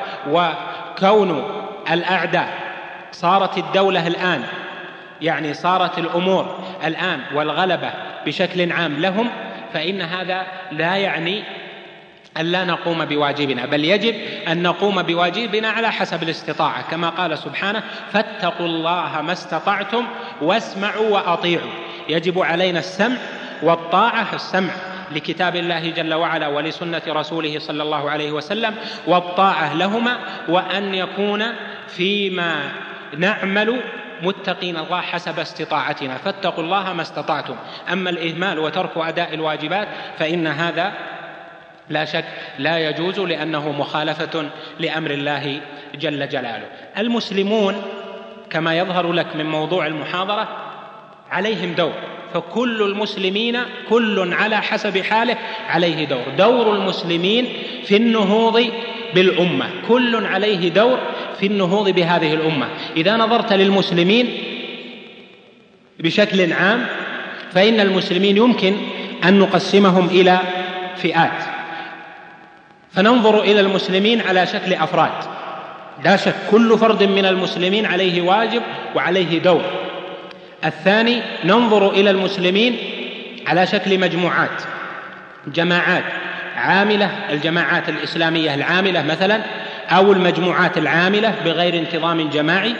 وكون الأعداء، صارت الدولة الآن يعني صارت الأمور الآن والغلبة بشكل عام لهم، فإن هذا لا يعني أن لا نقوم بواجبنا، بل يجب أن نقوم بواجبنا على حسب الاستطاعة، كما قال سبحانه: فاتقوا الله ما استطعتم واسمعوا وأطيعوا. يجب علينا السمع والطاعة، السمع لكتاب الله جل وعلا ولسنة رسوله صلى الله عليه وسلم، والطاعة لهما، وأن يكون فيما نعمل متقين الله حسب استطاعتنا، فاتقوا الله ما استطعتم. أما الإهمال وترك أداء الواجبات فإن هذا لا شك لا يجوز، لأنه مخالفة لأمر الله جل جلاله. المسلمون كما يظهر لك من موضوع المحاضرة عليهم دور، فكل المسلمين كل على حسب حاله عليه دور. دور المسلمين في النهوض بالأمة، كل عليه دور في النهوض بهذه الأمة. إذا نظرت للمسلمين بشكل عام فإن المسلمين يمكن أن نقسمهم إلى فئات، فننظر إلى المسلمين على شكل أفراد، لا شك كل فرد من المسلمين عليه واجب وعليه دور. الثاني ننظر إلى المسلمين على شكل مجموعات، جماعات عاملة، الجماعات الإسلامية العاملة مثلا، أو المجموعات العاملة بغير انتظام جماعي.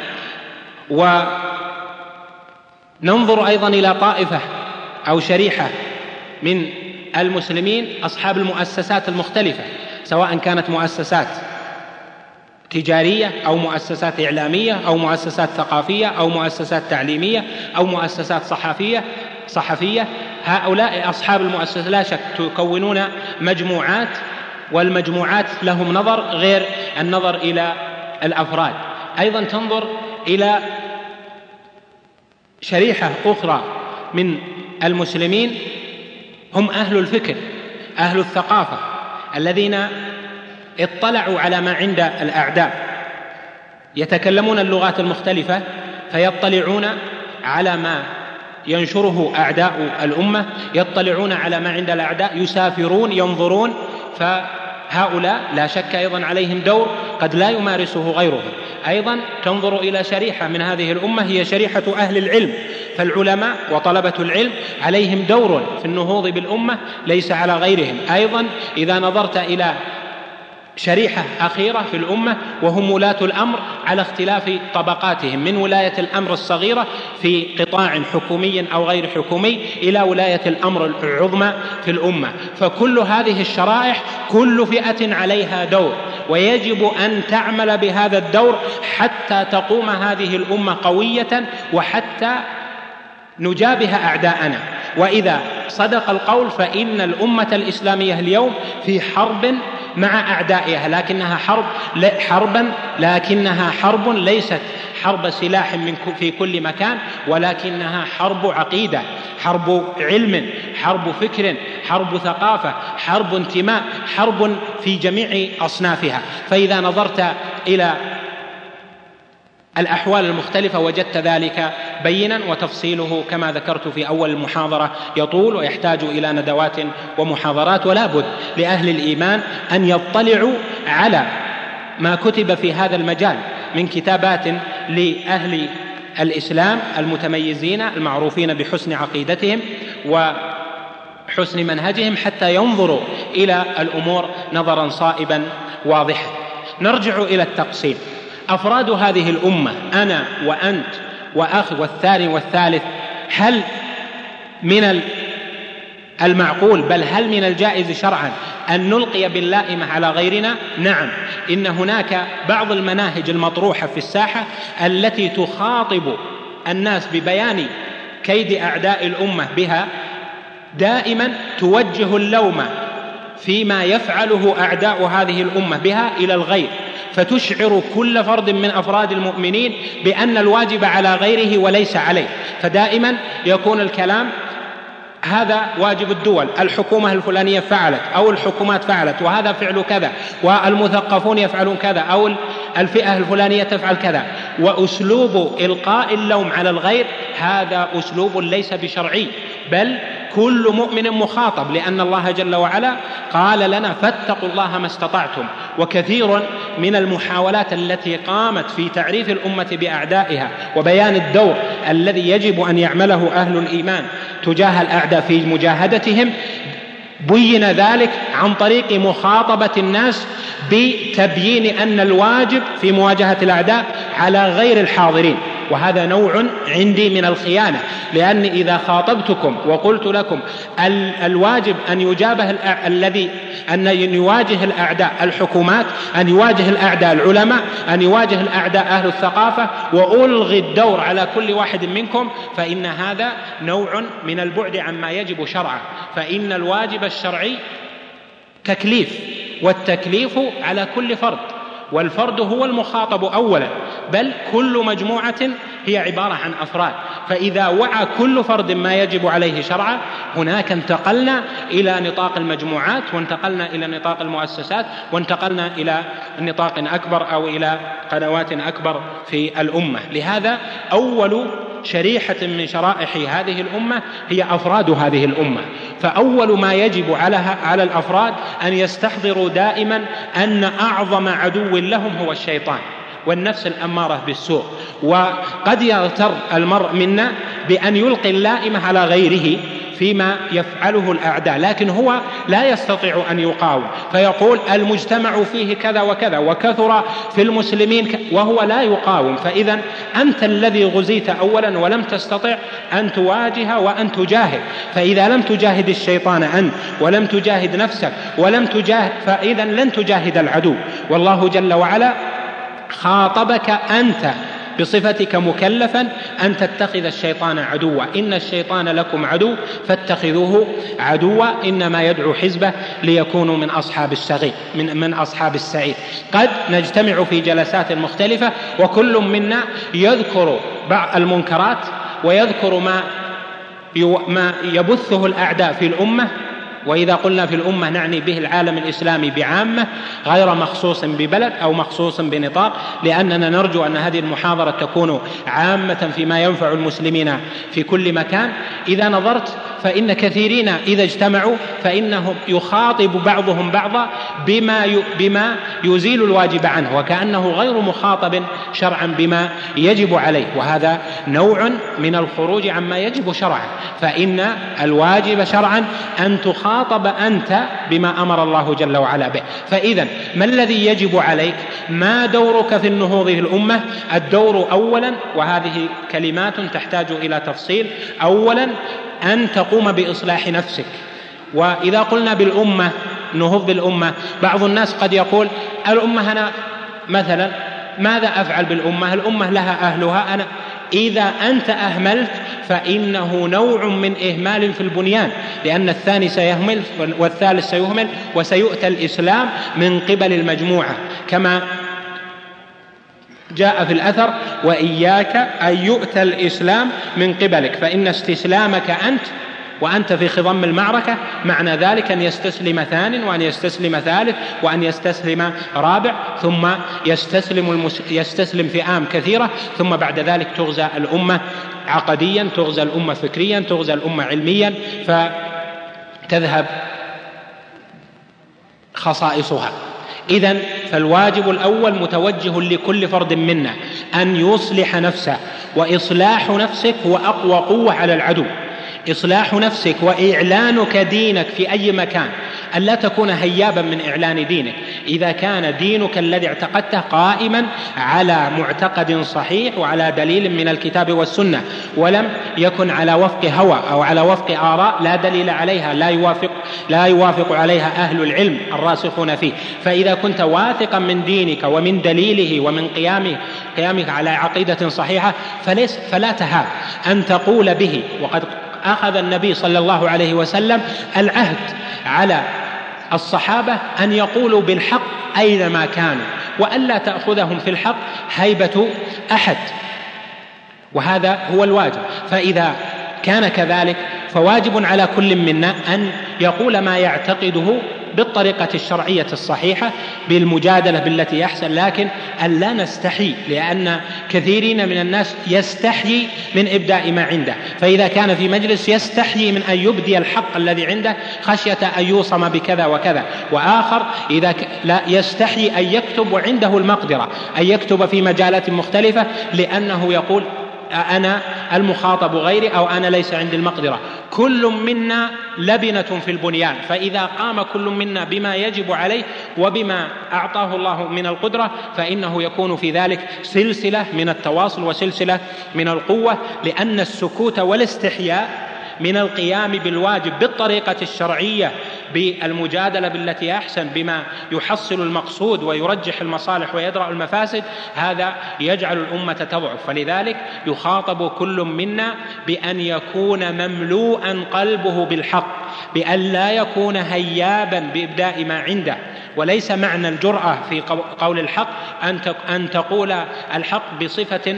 وننظر أيضا إلى طائفة أو شريحة من المسلمين أصحاب المؤسسات المختلفة، سواء كانت مؤسسات تجارية أو مؤسسات إعلامية أو مؤسسات ثقافية أو مؤسسات تعليمية أو مؤسسات صحفية صحفية هؤلاء أصحاب المؤسسات لا شك تكونون مجموعات، والمجموعات لهم نظر غير النظر إلى الأفراد. أيضا تنظر إلى شريحة أخرى من المسلمين هم أهل الفكر، أهل الثقافة، الذين اطلعوا على ما عند الأعداء، يتكلمون اللغات المختلفة فيطلعون على ما ينشره أعداء الأمة، يطلعون على ما عند الأعداء، يسافرون، ينظرون، فهؤلاء لا شك أيضا عليهم دور قد لا يمارسه غيرهم. أيضا تنظر إلى شريحة من هذه الأمة هي شريحة أهل العلم، فالعلماء وطلبة العلم عليهم دور في النهوض بالأمة ليس على غيرهم. أيضا إذا نظرت إلى شريحة أخيرة في الأمة وهم ولاة الأمر على اختلاف طبقاتهم، من ولاية الأمر الصغيرة في قطاع حكومي أو غير حكومي إلى ولاية الأمر العظمى في الأمة، فكل هذه الشرائح كل فئة عليها دور، ويجب أن تعمل بهذا الدور حتى تقوم هذه الأمة قوية وحتى نجابه أعداءنا. وإذا صدق القول فإن الأمة الإسلامية اليوم في حرب مع أعدائها، لكنها حرب حربا لكنها حرب ليست حرب سلاح من في كل مكان، ولكنها حرب عقيدة، حرب علم، حرب فكر، حرب ثقافة، حرب انتماء، حرب في جميع أصنافها. فإذا نظرت إلى الأحوال المختلفة وجدت ذلك بينا، وتفصيله كما ذكرت في أول المحاضرة يطول ويحتاج إلى ندوات ومحاضرات، ولا بد لأهل الإيمان أن يطلعوا على ما كتب في هذا المجال من كتابات لأهل الإسلام المتميزين المعروفين بحسن عقيدتهم وحسن منهجهم، حتى ينظروا إلى الأمور نظرا صائبا واضحا. نرجع إلى التقسيم. أفراد هذه الأمة أنا وأنت وأخ والثاني والثالث، هل من المعقول بل هل من الجائز شرعا أن نلقي باللائمة على غيرنا؟ نعم، إن هناك بعض المناهج المطروحة في الساحة التي تخاطب الناس ببيان كيد أعداء الأمة بها، دائما توجه اللوم فيما يفعله أعداء هذه الأمة بها إلى الغير، فتشعر كل فرد من أفراد المؤمنين بأن الواجب على غيره وليس عليه. فدائما يكون الكلام هذا واجب الدول، الحكومة الفلانية فعلت أو الحكومات فعلت، وهذا فعل كذا، والمثقفون يفعلون كذا، أو الفئة الفلانية تفعل كذا. وأسلوب إلقاء اللوم على الغير هذا أسلوب ليس بشرعي، بل كل مؤمن مخاطب، لأن الله جل وعلا قال لنا فاتقوا الله ما استطعتم. وكثير من المحاولات التي قامت في تعريف الأمة بأعدائها وبيان الدور الذي يجب أن يعمله أهل الإيمان تجاه الأعداء في مجاهدتهم بين ذلك عن طريق مخاطبة الناس بتبيين أن الواجب في مواجهة الأعداء على غير الحاضرين، وهذا نوع عندي من الخيانة، لأن إذا خاطبتكم وقلت لكم الواجب أن يجابه الذي أن يواجه الأعداء الحكومات، أن يواجه الأعداء العلماء، أن يواجه الأعداء أهل الثقافة، وألغي الدور على كل واحد منكم، فإن هذا نوع من البعد عما يجب شرعا. فإن الواجب الشرعي تكليف، والتكليف على كل فرد، والفرد هو المخاطب أولا، بل كل مجموعة هي عبارة عن أفراد. فإذا وعى كل فرد ما يجب عليه شرعا، هناك انتقلنا إلى نطاق المجموعات، وانتقلنا إلى نطاق المؤسسات، وانتقلنا إلى نطاق أكبر أو إلى قنوات أكبر في الأمة. لهذا أول شريحة من شرائح هذه الأمة هي أفراد هذه الأمة. فأول ما يجب على الأفراد أن يستحضروا دائما أن أعظم عدو لهم هو الشيطان والنفس الأمارة بالسوء. وقد يغتر المرء منا بأن يلقي اللائمة على غيره فيما يفعله الأعداء، لكن هو لا يستطيع أن يقاوم، فيقول المجتمع فيه كذا وكذا وكثر في المسلمين، وهو لا يقاوم. فإذا أنت الذي غزيت أولا ولم تستطع أن تواجه وأن تجاهد. فإذا لم تجاهد الشيطان أنت ولم تجاهد نفسك ولم تجاهد، فإذا لن تجاهد العدو. والله جل وعلا خاطبك أنت بصفتك مكلفا أن تتخذ الشيطان عدوا، إن الشيطان لكم عدو فاتخذوه عدوا، إنما يدعو حزبه ليكونوا من أصحاب السعير من, من أصحاب السعير. قد نجتمع في جلسات مختلفة وكل منا يذكر بعض المنكرات ويذكر ما ما يبثه الأعداء في الأمة، وإذا قلنا في الأمة نعني به العالم الإسلامي بعامة غير مخصوص ببلد أو مخصوص بنطاق، لأننا نرجو أن هذه المحاضرة تكون عامة فيما ينفع المسلمين في كل مكان. إذا نظرت فإن كثيرين إذا اجتمعوا فإنهم يخاطب بعضهم بعضا بما بما يزيل الواجب عنه، وكأنه غير مخاطب شرعا بما يجب عليه، وهذا نوع من الخروج عما يجب شرعا. فإن الواجب شرعا أن تخاطب أنت بما أمر الله جل وعلا به. فإذا ما الذي يجب عليك؟ ما دورك في النهوض في الأمة؟ الدور أولا، وهذه كلمات تحتاج إلى تفصيل، أولا أن تقوم بإصلاح نفسك. وإذا قلنا بالأمة نهوض بالأمة، بعض الناس قد يقول الأمة أنا مثلا ماذا أفعل بالأمة؟ الأمة لها أهلها، أنا إذا أنت أهملت فإنه نوع من إهمال في البنيان، لأن الثاني سيهمل والثالث سيهمل، وسيؤتى الإسلام من قبل المجموعة، كما جاء في الأثر وإياك أن يؤتى الإسلام من قبلك، فإن استسلامك أنت وأنت في خضم المعركة معنى ذلك أن يستسلم ثان، وأن يستسلم ثالث، وأن يستسلم رابع، ثم يستسلم, المس... يستسلم فئام كثيرة، ثم بعد ذلك تغزى الأمة عقديا، تغزى الأمة فكريا، تغزى الأمة علميا، فتذهب خصائصها. إذن فالواجب الأول متوجه لكل فرد منا أن يصلح نفسه، وإصلاح نفسك هو أقوى قوة على العدو. إصلاح نفسك وإعلانك دينك في أي مكان، أن لا تكون هيابا من إعلان دينك. إذا كان دينك الذي اعتقدته قائما على معتقد صحيح وعلى دليل من الكتاب والسنة، ولم يكن على وفق هوى أو على وفق آراء لا دليل عليها، لا يوافق, لا يوافق عليها أهل العلم الراسخون فيه، فإذا كنت واثقا من دينك ومن دليله ومن قيامه قيامك على عقيدة صحيحة فليس فلا تهاب أن تقول به. وقد أخذ النبي صلى الله عليه وسلم العهد على الصحابة أن يقولوا بالحق أينما كانوا، وألا تأخذهم في الحق هيبة أحد، وهذا هو الواجب. فإذا كان كذلك فواجب على كل منا أن يقول ما يعتقده بالطريقة الشرعية الصحيحة، بالمجادلة بالتي يحسن، لكن أن لا نستحي، لأن كثيرين من الناس يستحيي من إبداء ما عنده، فإذا كان في مجلس يستحيي من أن يبدي الحق الذي عنده خشية أن يوصم بكذا وكذا، وآخر إذا لا يستحيي أن يكتب وعنده المقدرة أن يكتب في مجالات مختلفة، لأنه يقول أنا المخاطب غيري أو أنا ليس عندي المقدرة. كل منا لبنة في البنيان، فإذا قام كل منا بما يجب عليه وبما أعطاه الله من القدرة فإنه يكون في ذلك سلسلة من التواصل وسلسلة من القوة، لأن السكوت والاستحياء من القيام بالواجب بالطريقة الشرعية بالمجادلة بالتي أحسن بما يحصل المقصود ويرجح المصالح ويدرأ المفاسد، هذا يجعل الأمة تضعف. فلذلك يخاطب كل منا بأن يكون مملوءا قلبه بالحق، بأن لا يكون هيابا بإبداء ما عنده. وليس معنى الجرأة في قول الحق أن تقول الحق بصفة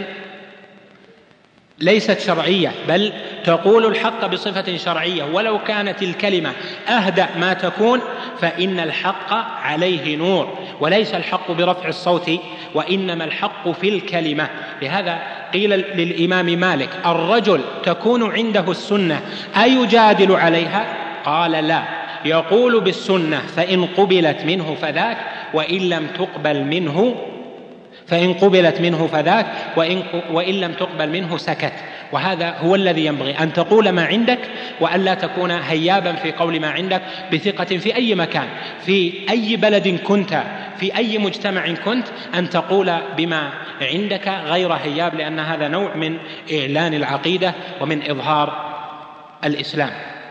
ليست شرعية، بل تقول الحق بصفة شرعية، ولو كانت الكلمة أهدأ ما تكون فإن الحق عليه نور، وليس الحق برفع الصوت وإنما الحق في الكلمة. لهذا قيل للإمام مالك الرجل تكون عنده السنة أيجادل عليها؟ قال لا، يقول بالسنة فإن قبلت منه فذاك وإن لم تقبل منه فإن قبلت منه فذاك وإن, وإن لم تقبل منه سكت. وهذا هو الذي ينبغي، أن تقول ما عندك وأن لا تكون هيابا في قول ما عندك، بثقة في أي مكان، في أي بلد كنت، في أي مجتمع كنت، أن تقول بما عندك غير هياب، لأن هذا نوع من إعلان العقيدة ومن إظهار الإسلام.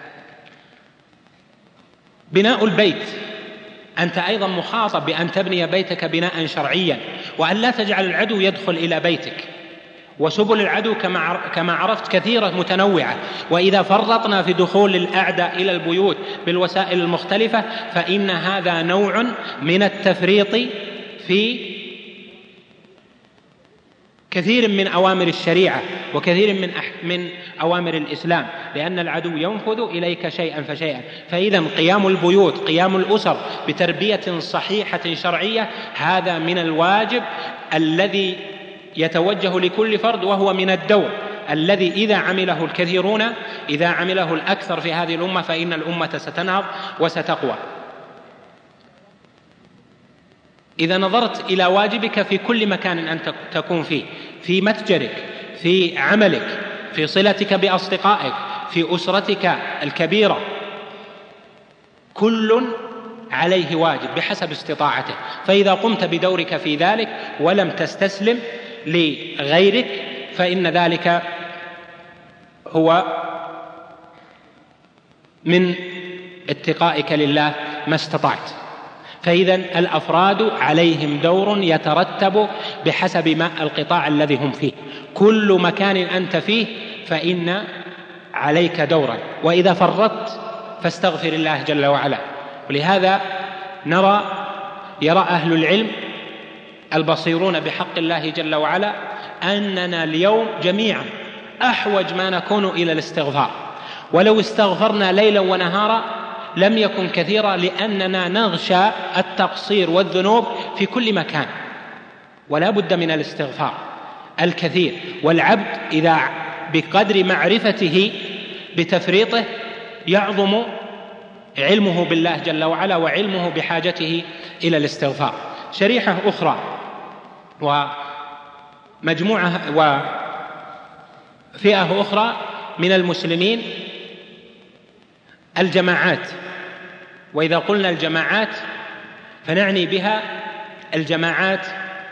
بناء البيت، أنت أيضا مخاطب بأن تبني بيتك بناء شرعيا، وأن لا تجعل العدو يدخل إلى بيتك. وسبل العدو كما عرفت كثيرة متنوعة، وإذا فرطنا في دخول الأعداء إلى البيوت بالوسائل المختلفة فإن هذا نوع من التفريط في كثير من أوامر الشريعة وكثير من من أوامر الإسلام، لأن العدو ينفذ إليك شيئا فشيئا. فإذا قيام البيوت، قيام الأسر بتربية صحيحة شرعية، هذا من الواجب الذي يتوجه لكل فرد، وهو من الدور الذي إذا عمله الكثيرون، إذا عمله الأكثر في هذه الأمة، فإن الأمة ستنهض وستقوى. إذا نظرت إلى واجبك في كل مكان أنت تكون فيه، في متجرك، في عملك، في صلتك بأصدقائك، في أسرتك الكبيرة، كل عليه واجب بحسب استطاعته. فإذا قمت بدورك في ذلك ولم تستسلم لغيرك فإن ذلك هو من اتقائك لله ما استطعت. فإذا الأفراد عليهم دور يترتب بحسب ما القطاع الذي هم فيه. كل مكان أنت فيه فإن عليك دورا، وإذا فرطت فاستغفر الله جل وعلا. ولهذا نرى يرى أهل العلم البصيرون بحق الله جل وعلا أننا اليوم جميعا أحوج ما نكون إلى الاستغفار، ولو استغفرنا ليلا ونهارا لم يكن كثيرا، لأننا نغشى التقصير والذنوب في كل مكان، ولا بد من الاستغفار الكثير. والعبد إذا بقدر معرفته بتفريطه يعظم علمه بالله جل وعلا وعلمه بحاجته إلى الاستغفار. شريحة أخرى ومجموعة وفئة أخرى من المسلمين الجماعات. وإذا قلنا الجماعات فنعني بها الجماعات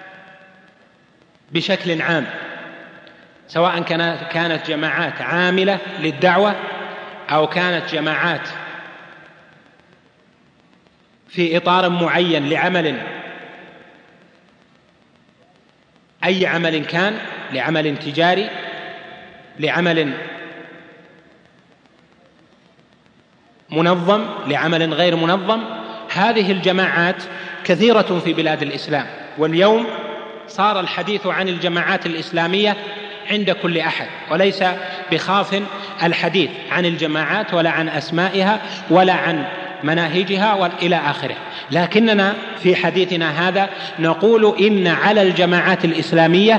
بشكل عام، سواء كانت جماعات عاملة للدعوة أو كانت جماعات في إطار معين لعمل، أي عمل كان، لعمل تجاري، لعمل منظم، لعمل غير منظم. هذه الجماعات كثيرة في بلاد الإسلام، واليوم صار الحديث عن الجماعات الإسلامية عند كل أحد، وليس بخاف الحديث عن الجماعات ولا عن أسمائها ولا عن مناهجها وإلى آخره. لكننا في حديثنا هذا نقول إن على الجماعات الإسلامية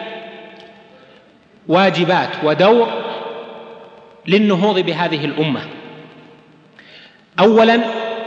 واجبات ودور للنهوض بهذه الأمة. أولا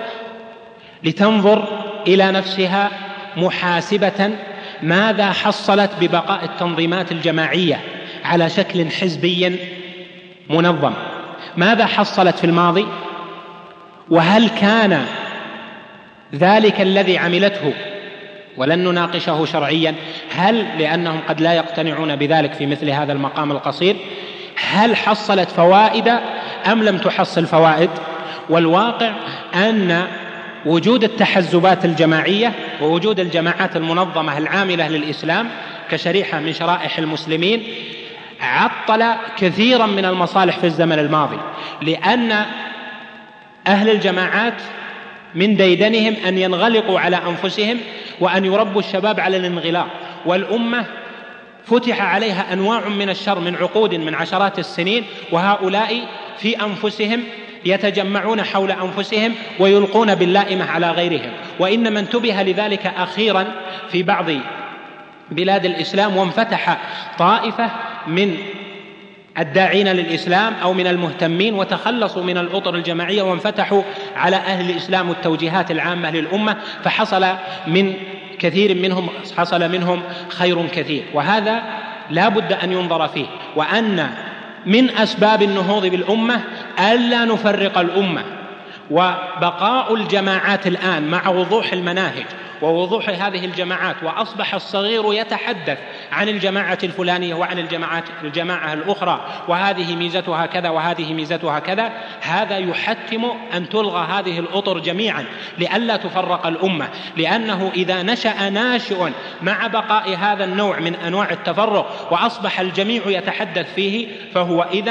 لتنظر إلى نفسها محاسبة ماذا حصلت ببقاء التنظيمات الجماعية على شكل حزبي منظم، ماذا حصلت في الماضي، وهل كان ذلك الذي عملته، ولن نناقشه شرعيا، هل لأنهم قد لا يقتنعون بذلك في مثل هذا المقام القصير، هل حصلت فوائد أم لم تحصل فوائد؟ والواقع أن وجود التحزبات الجماعية ووجود الجماعات المنظمة العاملة للإسلام كشريحة من شرائح المسلمين عطل كثيرا من المصالح في الزمن الماضي، لأن أهل الجماعات من ديدنهم أن ينغلقوا على أنفسهم وأن يربوا الشباب على الانغلاق، والأمة فتح عليها أنواع من الشر من عقود من عشرات السنين، وهؤلاء في أنفسهم يتجمعون حول أنفسهم ويلقون باللائمة على غيرهم. وإنما انتبه لذلك أخيرا في بعض بلاد الإسلام، وانفتح طائفة من الداعين للإسلام أو من المهتمين وتخلصوا من الأطر الجماعية وانفتحوا على أهل الإسلام والتوجيهات العامة للأمة، فحصل من كثير منهم حصل منهم خير كثير. وهذا لا بد أن ينظر فيه، وأن من أسباب النهوض بالأمة ألا نفرق الأمة. وبقاء الجماعات الآن مع وضوح المناهج ووضوح هذه الجماعات، وأصبح الصغير يتحدث عن الجماعة الفلانية وعن الجماعة الجماعة الأخرى، وهذه ميزتها كذا وهذه ميزتها كذا، هذا يحتم أن تلغى هذه الأطر جميعا لئلا تفرق الأمة. لأنه إذا نشأ ناشئ مع بقاء هذا النوع من أنواع التفرق وأصبح الجميع يتحدث فيه، فهو إذن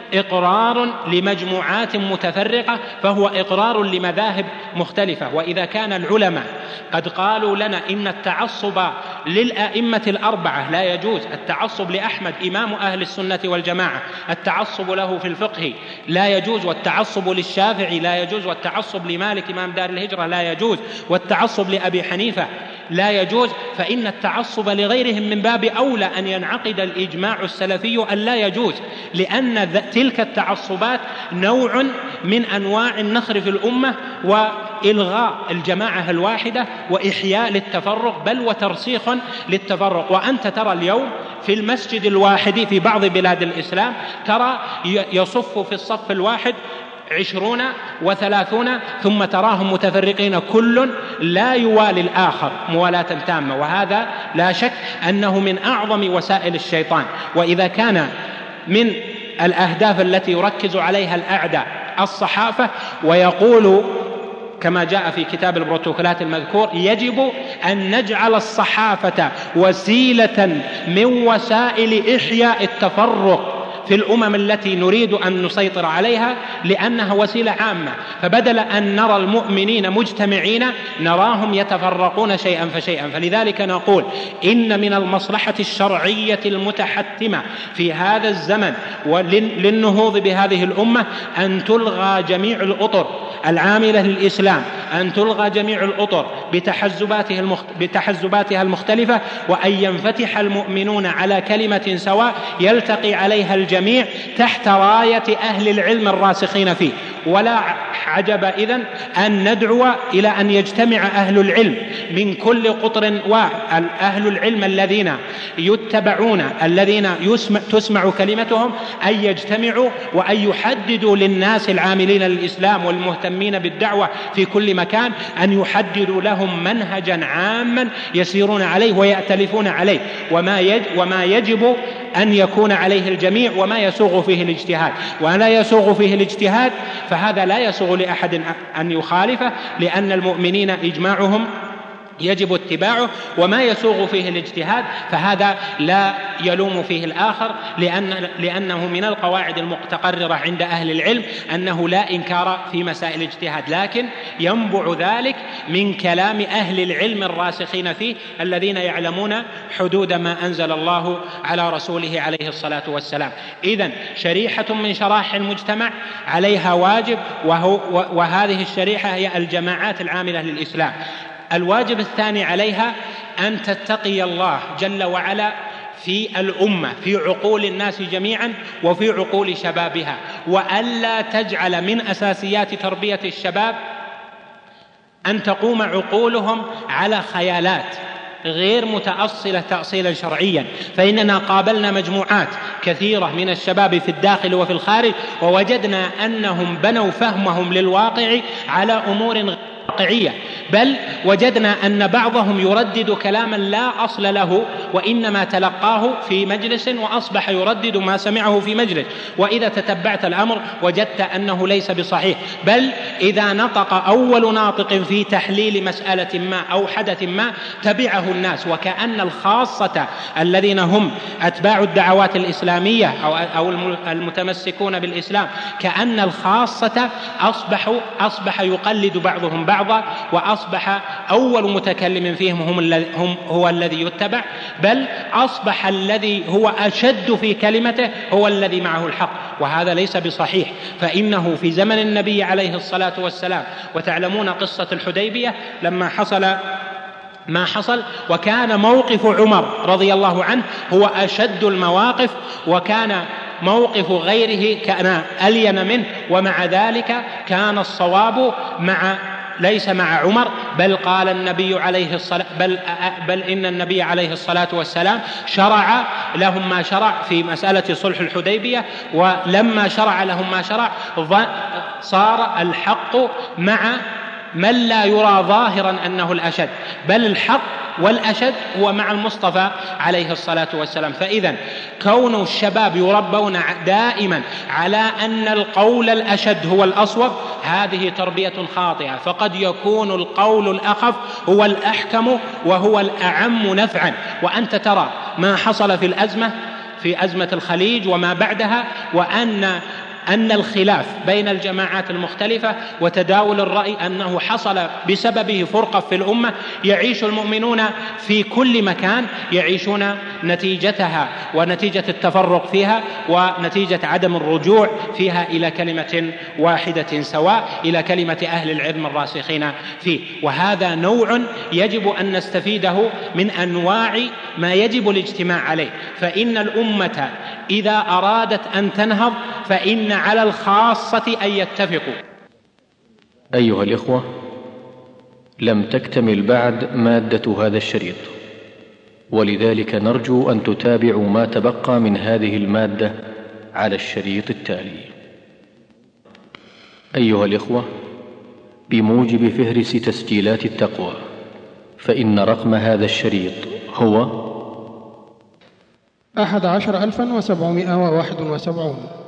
إقرار لمجموعات متفرقة، فهو إقرار لمذاهب مختلفة. وإذا كان العلماء قد قالوا لنا إن التعصب للأئمة الأربعة لا يجوز، التعصب لأحمد إمام أهل السنة والجماعة، التعصب له في الفقه لا يجوز، والتعصب للشافعي لا يجوز، والتعصب لمالك إمام دار الهجرة لا يجوز، والتعصب لأبي حنيفة لا يجوز، فإن التعصب لغيرهم من باب أولى أن ينعقد الإجماع السلفي أن لا يجوز، لأن تلك التعصبات نوع من أنواع النخر في الأمة وإلغاء الجماعة الواحدة وإحياء للتفرق، بل وترسيخ للتفرق. وأنت ترى اليوم في المسجد الواحد في بعض بلاد الإسلام ترى يصف في الصف الواحد عشرون وثلاثون، ثم تراهم متفرقين كل لا يوالي الآخر موالاة تامة، وهذا لا شك أنه من أعظم وسائل الشيطان. وإذا كان من الأهداف التي يركز عليها الأعداء الصحافة، ويقول كما جاء في كتاب البروتوكولات المذكور يجب أن نجعل الصحافة وسيلة من وسائل إحياء التفرق في الأمم التي نريد أن نسيطر عليها، لأنها وسيلة عامة، فبدل أن نرى المؤمنين مجتمعين نراهم يتفرقون شيئا فشيئا. فلذلك نقول إن من المصلحة الشرعية المتحتمة في هذا الزمن وللنهوض بهذه الأمة أن تلغى جميع الأطر العاملة للإسلام، أن تلغى جميع الأطر بتحزباتها المختلفة، وأن ينفتح المؤمنون على كلمة سواء يلتقي عليها الجميع تحت راية أهل العلم الراسخين فيه. ولا عجب إذن أن ندعو إلى أن يجتمع أهل العلم من كل قطر واحد، أهل العلم الذين يتبعون الذين يسمع تسمع كلمتهم، أن يجتمعوا وأن يحددوا للناس العاملين للإسلام والمهتمين بالدعوة في كل مكان، أن يحددوا لهم منهجا عاما يسيرون عليه ويأتلفون عليه، وما وما يجب أن يكون عليه الجميع، وما يسوغ فيه الاجتهاد. ولا يسوغ فيه الاجتهاد فهذا لا يسوغ لأحد أن يخالفه، لأن المؤمنين إجماعهم يجب اتباعه، وما يسوغ فيه الاجتهاد فهذا لا يلوم فيه الآخر، لأن لأنه من القواعد المتقررة عند أهل العلم أنه لا إنكار في مسائل الاجتهاد، لكن ينبع ذلك من كلام أهل العلم الراسخين فيه الذين يعلمون حدود ما أنزل الله على رسوله عليه الصلاة والسلام. إذن شريحة من شرائح المجتمع عليها واجب، وهو وهذه الشريحة هي الجماعات العاملة للإسلام. الواجب الثاني عليها أن تتقي الله جل وعلا في الأمة، في عقول الناس جميعا وفي عقول شبابها، وألا تجعل من أساسيات تربية الشباب أن تقوم عقولهم على خيالات غير متأصلة تأصيلا شرعيا. فإننا قابلنا مجموعات كثيرة من الشباب في الداخل وفي الخارج، ووجدنا أنهم بنوا فهمهم للواقع على أمور واقعية، بل وجدنا أن بعضهم يردد كلاما لا أصل له، وإنما تلقاه في مجلس وأصبح يردد ما سمعه في مجلس، وإذا تتبعت الأمر وجدت أنه ليس بصحيح، بل إذا نطق أول ناطق في تحليل مسألة ما أو حدث ما تبعه الناس، وكأن الخاصة الذين هم أتباع الدعوات الإسلامية أو المتمسكون بالإسلام، كأن الخاصة أصبحوا أصبح يقلد بعضهم بعضا، وأصبح أول متكلم فيهم هم هم هو الذي يتبع، بل أصبح الذي هو أشد في كلمته هو الذي معه الحق، وهذا ليس بصحيح. فإنه في زمن النبي عليه الصلاة والسلام، وتعلمون قصة الحديبية لما حصل ما حصل، وكان موقف عمر رضي الله عنه هو أشد المواقف، وكان موقف غيره كان ألين منه، ومع ذلك كان الصواب مع ليس مع عمر، بل قال النبي عليه الصلاة بل, بل إن النبي عليه الصلاة والسلام شرع لهم ما شرع في مسألة صلح الحديبية، ولما شرع لهم ما شرع صار الحق مع من لا يرى ظاهرا أنه الأشد، بل الحق والأشد هو مع المصطفى عليه الصلاة والسلام. فإذا كون الشباب يربون دائما على أن القول الأشد هو الأصوب، هذه تربية خاطئة، فقد يكون القول الأخف هو الأحكم وهو الأعم نفعا. وأنت ترى ما حصل في الأزمة في أزمة الخليج وما بعدها، وأن أن الخلاف بين الجماعات المختلفة وتداول الرأي أنه حصل بسببه فرقة في الأمة يعيش المؤمنون في كل مكان يعيشون نتيجتها ونتيجة التفرق فيها ونتيجة عدم الرجوع فيها إلى كلمة واحدة سواء، إلى كلمة أهل العلم الراسخين فيه. وهذا نوع يجب أن نستفيده من أنواع ما يجب الاجتماع عليه. فإن الأمة إذا أرادت أن تنهض فإن على الخاصة أن يتفقوا. أيها الإخوة، لم تكتمل بعد مادة هذا الشريط، ولذلك نرجو أن تتابعوا ما تبقى من هذه المادة على الشريط التالي. أيها الإخوة، بموجب فهرس تسجيلات التقوى، فإن رقم هذا الشريط هو أحد عشر ألفا وسبعمائة وواحد وسبعون.